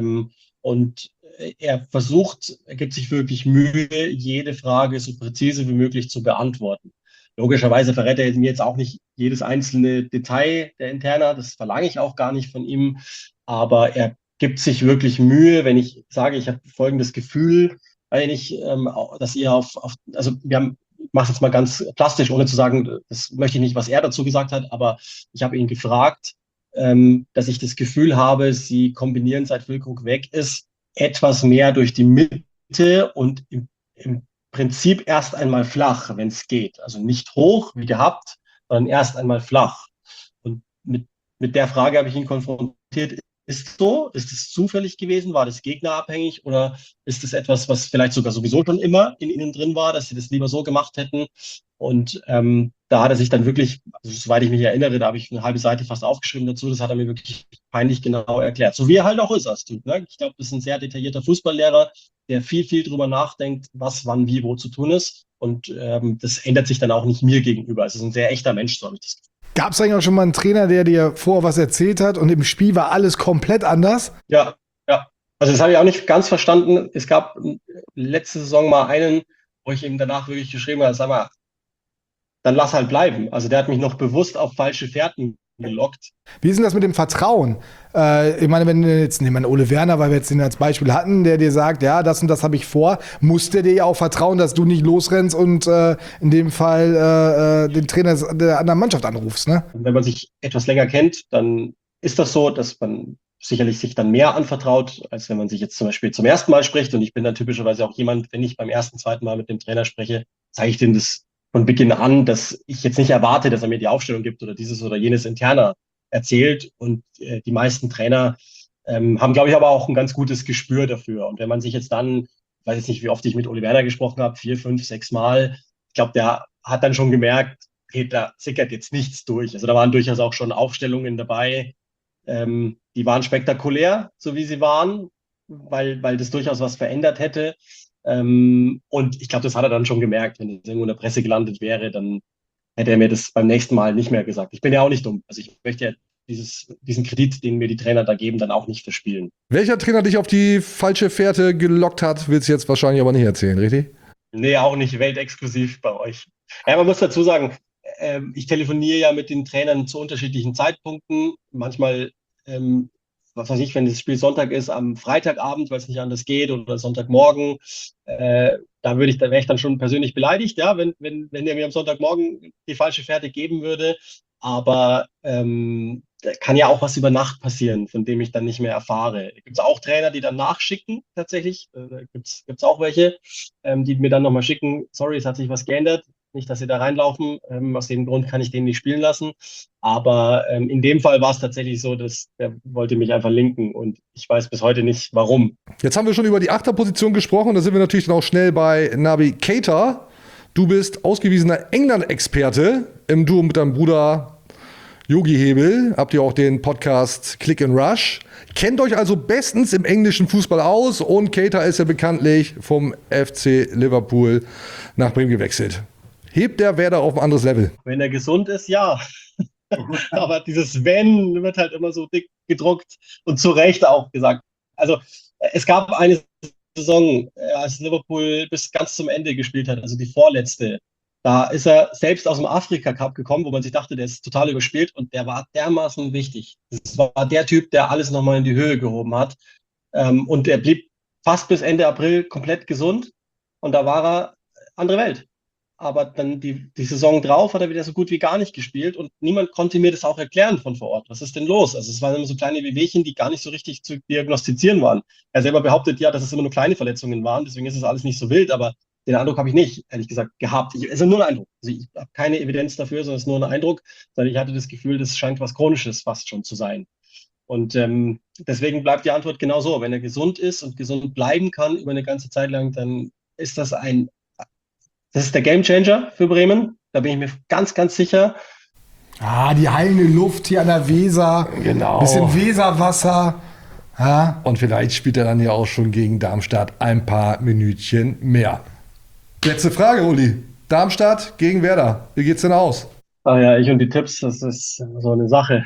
Und er gibt sich wirklich Mühe, jede Frage so präzise wie möglich zu beantworten. Logischerweise verrät er mir jetzt auch nicht jedes einzelne Detail der Interna, das verlange ich auch gar nicht von ihm, aber er gibt sich wirklich Mühe, wenn ich sage, ich habe folgendes Gefühl, dass ihr also ich mache es jetzt mal ganz plastisch, ohne zu sagen, das möchte ich nicht, was er dazu gesagt hat, aber ich habe ihn gefragt, dass ich das Gefühl habe, sie kombinieren, seit Füllkrug weg ist, etwas mehr durch die Mitte und im Prinzip erst einmal flach, wenn es geht. Also nicht hoch, wie gehabt, sondern erst einmal flach. Und mit der Frage habe ich ihn konfrontiert. Ist so? Ist es zufällig gewesen? War das gegnerabhängig? Oder ist es etwas, was vielleicht sogar sowieso schon immer in ihnen drin war, dass sie das lieber so gemacht hätten? Und da hat er sich dann wirklich, also soweit ich mich erinnere, da habe ich eine halbe Seite fast aufgeschrieben dazu, das hat er mir wirklich peinlich genau erklärt. So wie er halt auch ist als Typ. Ne? Ich glaube, das ist ein sehr detaillierter Fußballlehrer, der viel drüber nachdenkt, was, wann, wie, wo zu tun ist. Und das ändert sich dann auch nicht mir gegenüber. Es ist ein sehr echter Mensch, so habe ich das Gefühl. Gab es eigentlich auch schon mal einen Trainer, der dir vorher was erzählt hat und im Spiel war alles komplett anders? Ja. Also das habe ich auch nicht ganz verstanden. Es gab letzte Saison mal einen, wo ich ihm danach wirklich geschrieben habe, sag mal, dann lass halt bleiben. Also der hat mich noch bewusst auf falsche Fährten gelockt. Wie ist denn das mit dem Vertrauen? Ich meine, wenn du jetzt, nehmen wir Ole Werner, weil wir jetzt den als Beispiel hatten, der dir sagt, ja, das und das habe ich vor, muss der dir ja auch vertrauen, dass du nicht losrennst und in dem Fall den Trainer der anderen Mannschaft anrufst, ne? Wenn man sich etwas länger kennt, dann ist das so, dass man sicherlich sich dann mehr anvertraut, als wenn man sich jetzt zum Beispiel zum ersten Mal spricht. Und ich bin dann typischerweise auch jemand, wenn ich beim ersten, zweiten Mal mit dem Trainer spreche, zeige ich dem das von Beginn an, dass ich jetzt nicht erwarte, dass er mir die Aufstellung gibt oder dieses oder jenes interner erzählt. Und die meisten Trainer haben, glaube ich, aber auch ein ganz gutes Gespür dafür. Und wenn man sich jetzt dann, ich weiß jetzt nicht, wie oft ich mit Ole Werner gesprochen habe, 4, 5, 6 Mal, ich glaube, der hat dann schon gemerkt, okay, da sickert jetzt nichts durch. Also da waren durchaus auch schon Aufstellungen dabei, die waren spektakulär, so wie sie waren, weil das durchaus was verändert hätte. Und ich glaube, das hat er dann schon gemerkt. Wenn das irgendwo in der Presse gelandet wäre, dann hätte er mir das beim nächsten Mal nicht mehr gesagt. Ich bin ja auch nicht dumm. Also ich möchte ja diesen Kredit, den mir die Trainer da geben, dann auch nicht verspielen. Welcher Trainer dich auf die falsche Fährte gelockt hat, willst du jetzt wahrscheinlich aber nicht erzählen, richtig? Nee, auch nicht weltexklusiv bei euch. Ja, man muss dazu sagen, ich telefoniere ja mit den Trainern zu unterschiedlichen Zeitpunkten. Manchmal, was weiß ich, wenn das Spiel Sonntag ist, am Freitagabend, weil es nicht anders geht, oder Sonntagmorgen, da wäre ich dann schon persönlich beleidigt, ja, wenn der mir am Sonntagmorgen die falsche Fährte geben würde. Aber da kann ja auch was über Nacht passieren, von dem ich dann nicht mehr erfahre. Gibt es auch Trainer, die dann nachschicken, tatsächlich. Gibt's auch welche, die mir dann nochmal schicken, sorry, es hat sich was geändert. Nicht, dass sie da reinlaufen. Aus dem Grund kann ich den nicht spielen lassen. Aber in dem Fall war es tatsächlich so, dass der wollte mich einfach linken und ich weiß bis heute nicht, warum. Jetzt haben wir schon über die Achterposition gesprochen. Da sind wir natürlich dann auch schnell bei Naby Keita. Du bist ausgewiesener England-Experte im Duo mit deinem Bruder Yogi Hebel. Habt ihr auch den Podcast Click and Rush. Kennt euch also bestens im englischen Fußball aus und Keita ist ja bekanntlich vom FC Liverpool nach Bremen gewechselt. Hebt der Werder auf ein anderes Level? Wenn er gesund ist, ja. Aber dieses Wenn wird halt immer so dick gedruckt und zu Recht auch gesagt. Also es gab eine Saison, als Liverpool bis ganz zum Ende gespielt hat, also die vorletzte. Da ist er selbst aus dem Afrika-Cup gekommen, wo man sich dachte, der ist total überspielt und der war dermaßen wichtig. Das war der Typ, der alles nochmal in die Höhe gehoben hat. Und er blieb fast bis Ende April komplett gesund und da war er andere Welt. Aber dann die Saison drauf hat er wieder so gut wie gar nicht gespielt und niemand konnte mir das auch erklären von vor Ort. Was ist denn los? Also es waren immer so kleine Wehwehchen, die gar nicht so richtig zu diagnostizieren waren. Er selber behauptet ja, dass es immer nur kleine Verletzungen waren, deswegen ist es alles nicht so wild, aber den Eindruck habe ich nicht, ehrlich gesagt, gehabt. Es ist nur ein Eindruck. Also ich habe keine Evidenz dafür, sondern es ist nur ein Eindruck, sondern ich hatte das Gefühl, das scheint was Chronisches fast schon zu sein. Und deswegen bleibt die Antwort genau so. Wenn er gesund ist und gesund bleiben kann über eine ganze Zeit lang, dann ist das ist der Gamechanger für Bremen. Da bin ich mir ganz, ganz sicher. Die heilende Luft hier an der Weser. Genau. Bisschen Weserwasser. Ja. Und vielleicht spielt er dann ja auch schon gegen Darmstadt ein paar Minütchen mehr. Letzte Frage, Uli. Darmstadt gegen Werder. Wie geht's denn aus? Ah ja, ich und die Tipps, das ist so eine Sache.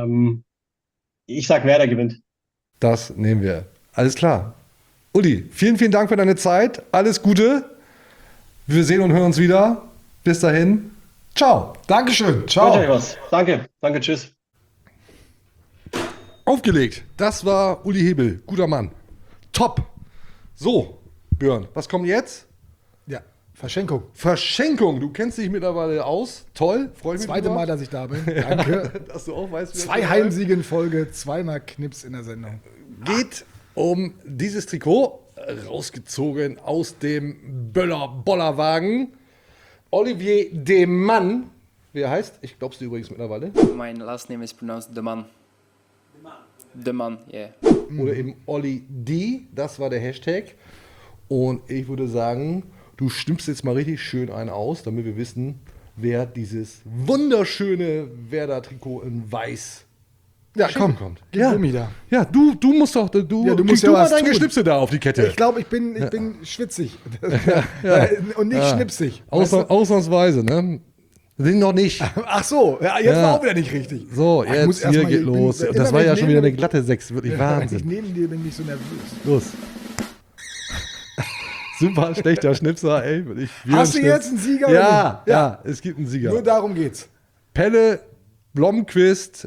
Ich sag, Werder gewinnt. Das nehmen wir. Alles klar. Uli, vielen, vielen Dank für deine Zeit. Alles Gute. Wir sehen und hören uns wieder. Bis dahin. Ciao. Dankeschön. Ciao. Danke, tschüss. Aufgelegt. Das war Uli Hebel. Guter Mann. Top. So, Björn, was kommt jetzt? Ja, Verschenkung. Verschenkung. Du kennst dich mittlerweile aus. Toll. Freue mich. Zweite Mal, dass ich da bin. Danke. Dass du auch weißt, 2 Heimsiege in Folge, 2-mal Knips in der Sendung. Geht um dieses Trikot, rausgezogen aus dem Bollerwagen. Olivier Demann. Wie er heißt? Ich glaub's dir übrigens mittlerweile. My last name is pronounced Demann. Demann, yeah. Oder eben Olli D. Das war der Hashtag. Und ich würde sagen, du stimmst jetzt mal richtig schön einen aus, damit wir wissen, wer dieses wunderschöne Werder-Trikot in weiß kommt. Gib Gummi da. Ja, du musst doch, du musst ja mal was dein tun. Geschnipse da auf die Kette. Ich glaube, ich bin schwitzig. Und nicht schnipsig. Ausnahmsweise, ne? Sind noch nicht. Ach so, ja, jetzt war auch wieder nicht richtig. So, jetzt hier geht los. Das war ja schon wieder eine glatte 6, wirklich Wahnsinn. Ich nehme dir, bin nicht so nervös. Los. Super schlechter Schnipser, ey. Hast du jetzt einen Sieger? Ja, ja, es gibt einen Sieger. Nur darum geht's. Pelle Blomqvist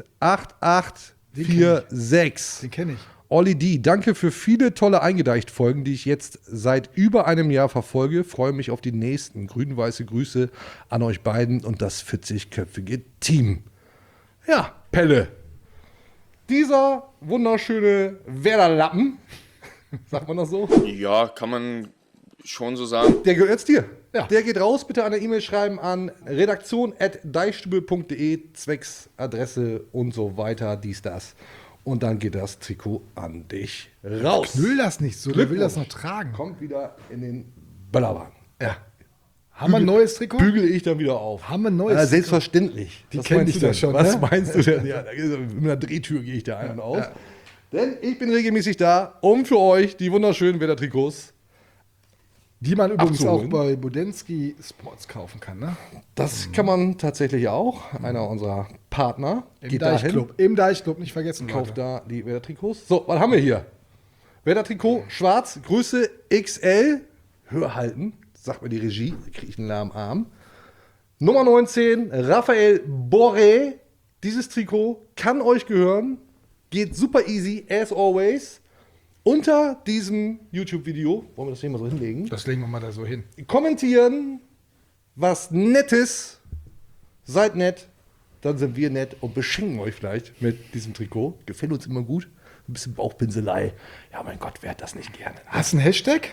8846. Den kenne ich. Olli D., danke für viele tolle Eingedeicht-Folgen, die ich jetzt seit über einem Jahr verfolge. Freue mich auf die nächsten. Grün-weiße Grüße an euch beiden und das 40-köpfige Team. Ja, Pelle. Dieser wunderschöne Werder-Lappen, sagt man das so? Ja, kann man schon so sagen. Der gehört jetzt dir. Ja. Der geht raus. Bitte eine E-Mail schreiben an redaktion@deichstube.de, zwecks Adresse und so weiter, dies, das. Und dann geht das Trikot an dich raus. Knüll das nicht so, der will das noch tragen. Kommt wieder in den Böllerwagen. Ja. Haben wir ein neues Trikot? Bügele ich dann wieder auf. Haben wir ein neues selbstverständlich. Die Was kenn meinst ich du doch denn? schon, Was ne? meinst du denn? Ja, mit einer Drehtür gehe ich da ein und aus. Ja. Denn ich bin regelmäßig da, um für euch die wunderschönen Werder-Trikots, die man übrigens abzuholen. auch bei Budensky Sports kaufen kann, ne? Das kann man tatsächlich auch. Einer unserer Partner Im Deichclub. Im Deichclub, nicht vergessen. Kauft da die Werder-Trikots. So, was haben wir hier? Werder-Trikot, schwarz, Größe XL. Höher halten, sagt mir die Regie. Da kriege ich einen lahmen Arm. Nummer 19, Raphael Boré. Dieses Trikot kann euch gehören. Geht super easy, as always. Unter diesem YouTube-Video, wollen wir das hier mal so hinlegen? Das legen wir mal da so hin. Kommentieren, was Nettes. Seid nett, dann sind wir nett und beschenken euch vielleicht mit diesem Trikot. Gefällt uns immer gut. Ein bisschen Bauchpinselei. Ja, mein Gott, wer hat das nicht gerne? Hast du einen Hashtag?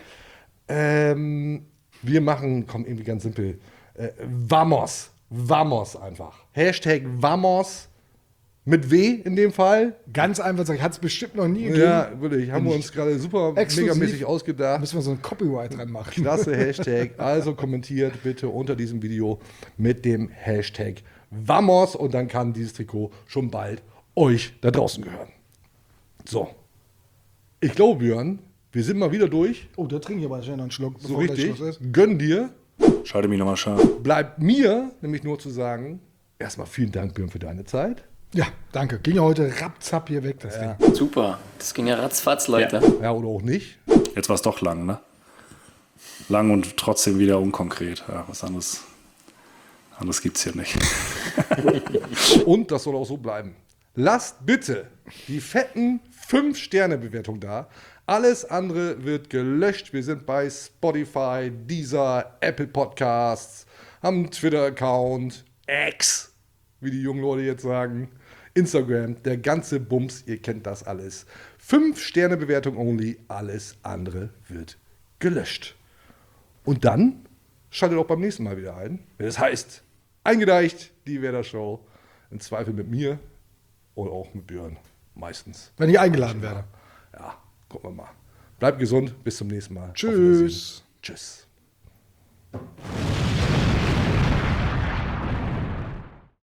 Wir machen, komm, irgendwie ganz simpel. Vamos. Vamos einfach. Hashtag Vamos. Mit W in dem Fall. Ganz einfach sagen, hat es bestimmt noch nie gegeben. Ja, wirklich. Haben wir uns gerade super Exklusiv. megamäßig ausgedacht. Müssen wir so ein Copyright dran machen. Klasse Hashtag. Also kommentiert bitte unter diesem Video mit dem Hashtag Vamos und dann kann dieses Trikot schon bald euch da draußen gehören. So. Ich glaube, Björn, wir sind mal wieder durch. Oh, da trinke ich aber schnell noch einen Schluck, So bevor gleich richtig. Schluss ist. Gönn dir. Schalte mich nochmal scharf. Bleibt mir nämlich nur zu sagen, erstmal vielen Dank, Björn, für deine Zeit. Ja, danke. Ging ja heute rapzapp hier weg, das Ding. Super. Das ging ja ratzfatz, Leute. Ja, oder auch nicht. Jetzt war es doch lang, ne? Lang und trotzdem wieder unkonkret. Ja, was anderes gibt es hier nicht. Und das soll auch so bleiben. Lasst bitte die fetten 5-Sterne-Bewertung da. Alles andere wird gelöscht. Wir sind bei Spotify, Deezer, Apple Podcasts, haben einen Twitter-Account, X, wie die jungen Leute jetzt sagen, Instagram, der ganze Bums, ihr kennt das alles. 5-Sterne-Bewertung only, alles andere wird gelöscht. Und dann schaltet auch beim nächsten Mal wieder ein, wenn es heißt, eingedeicht, die Werder Show, im Zweifel mit mir oder auch mit Björn, meistens. Wenn ich eingeladen werde. Ja, gucken wir mal. Bleibt gesund, bis zum nächsten Mal. Tschüss. Tschüss.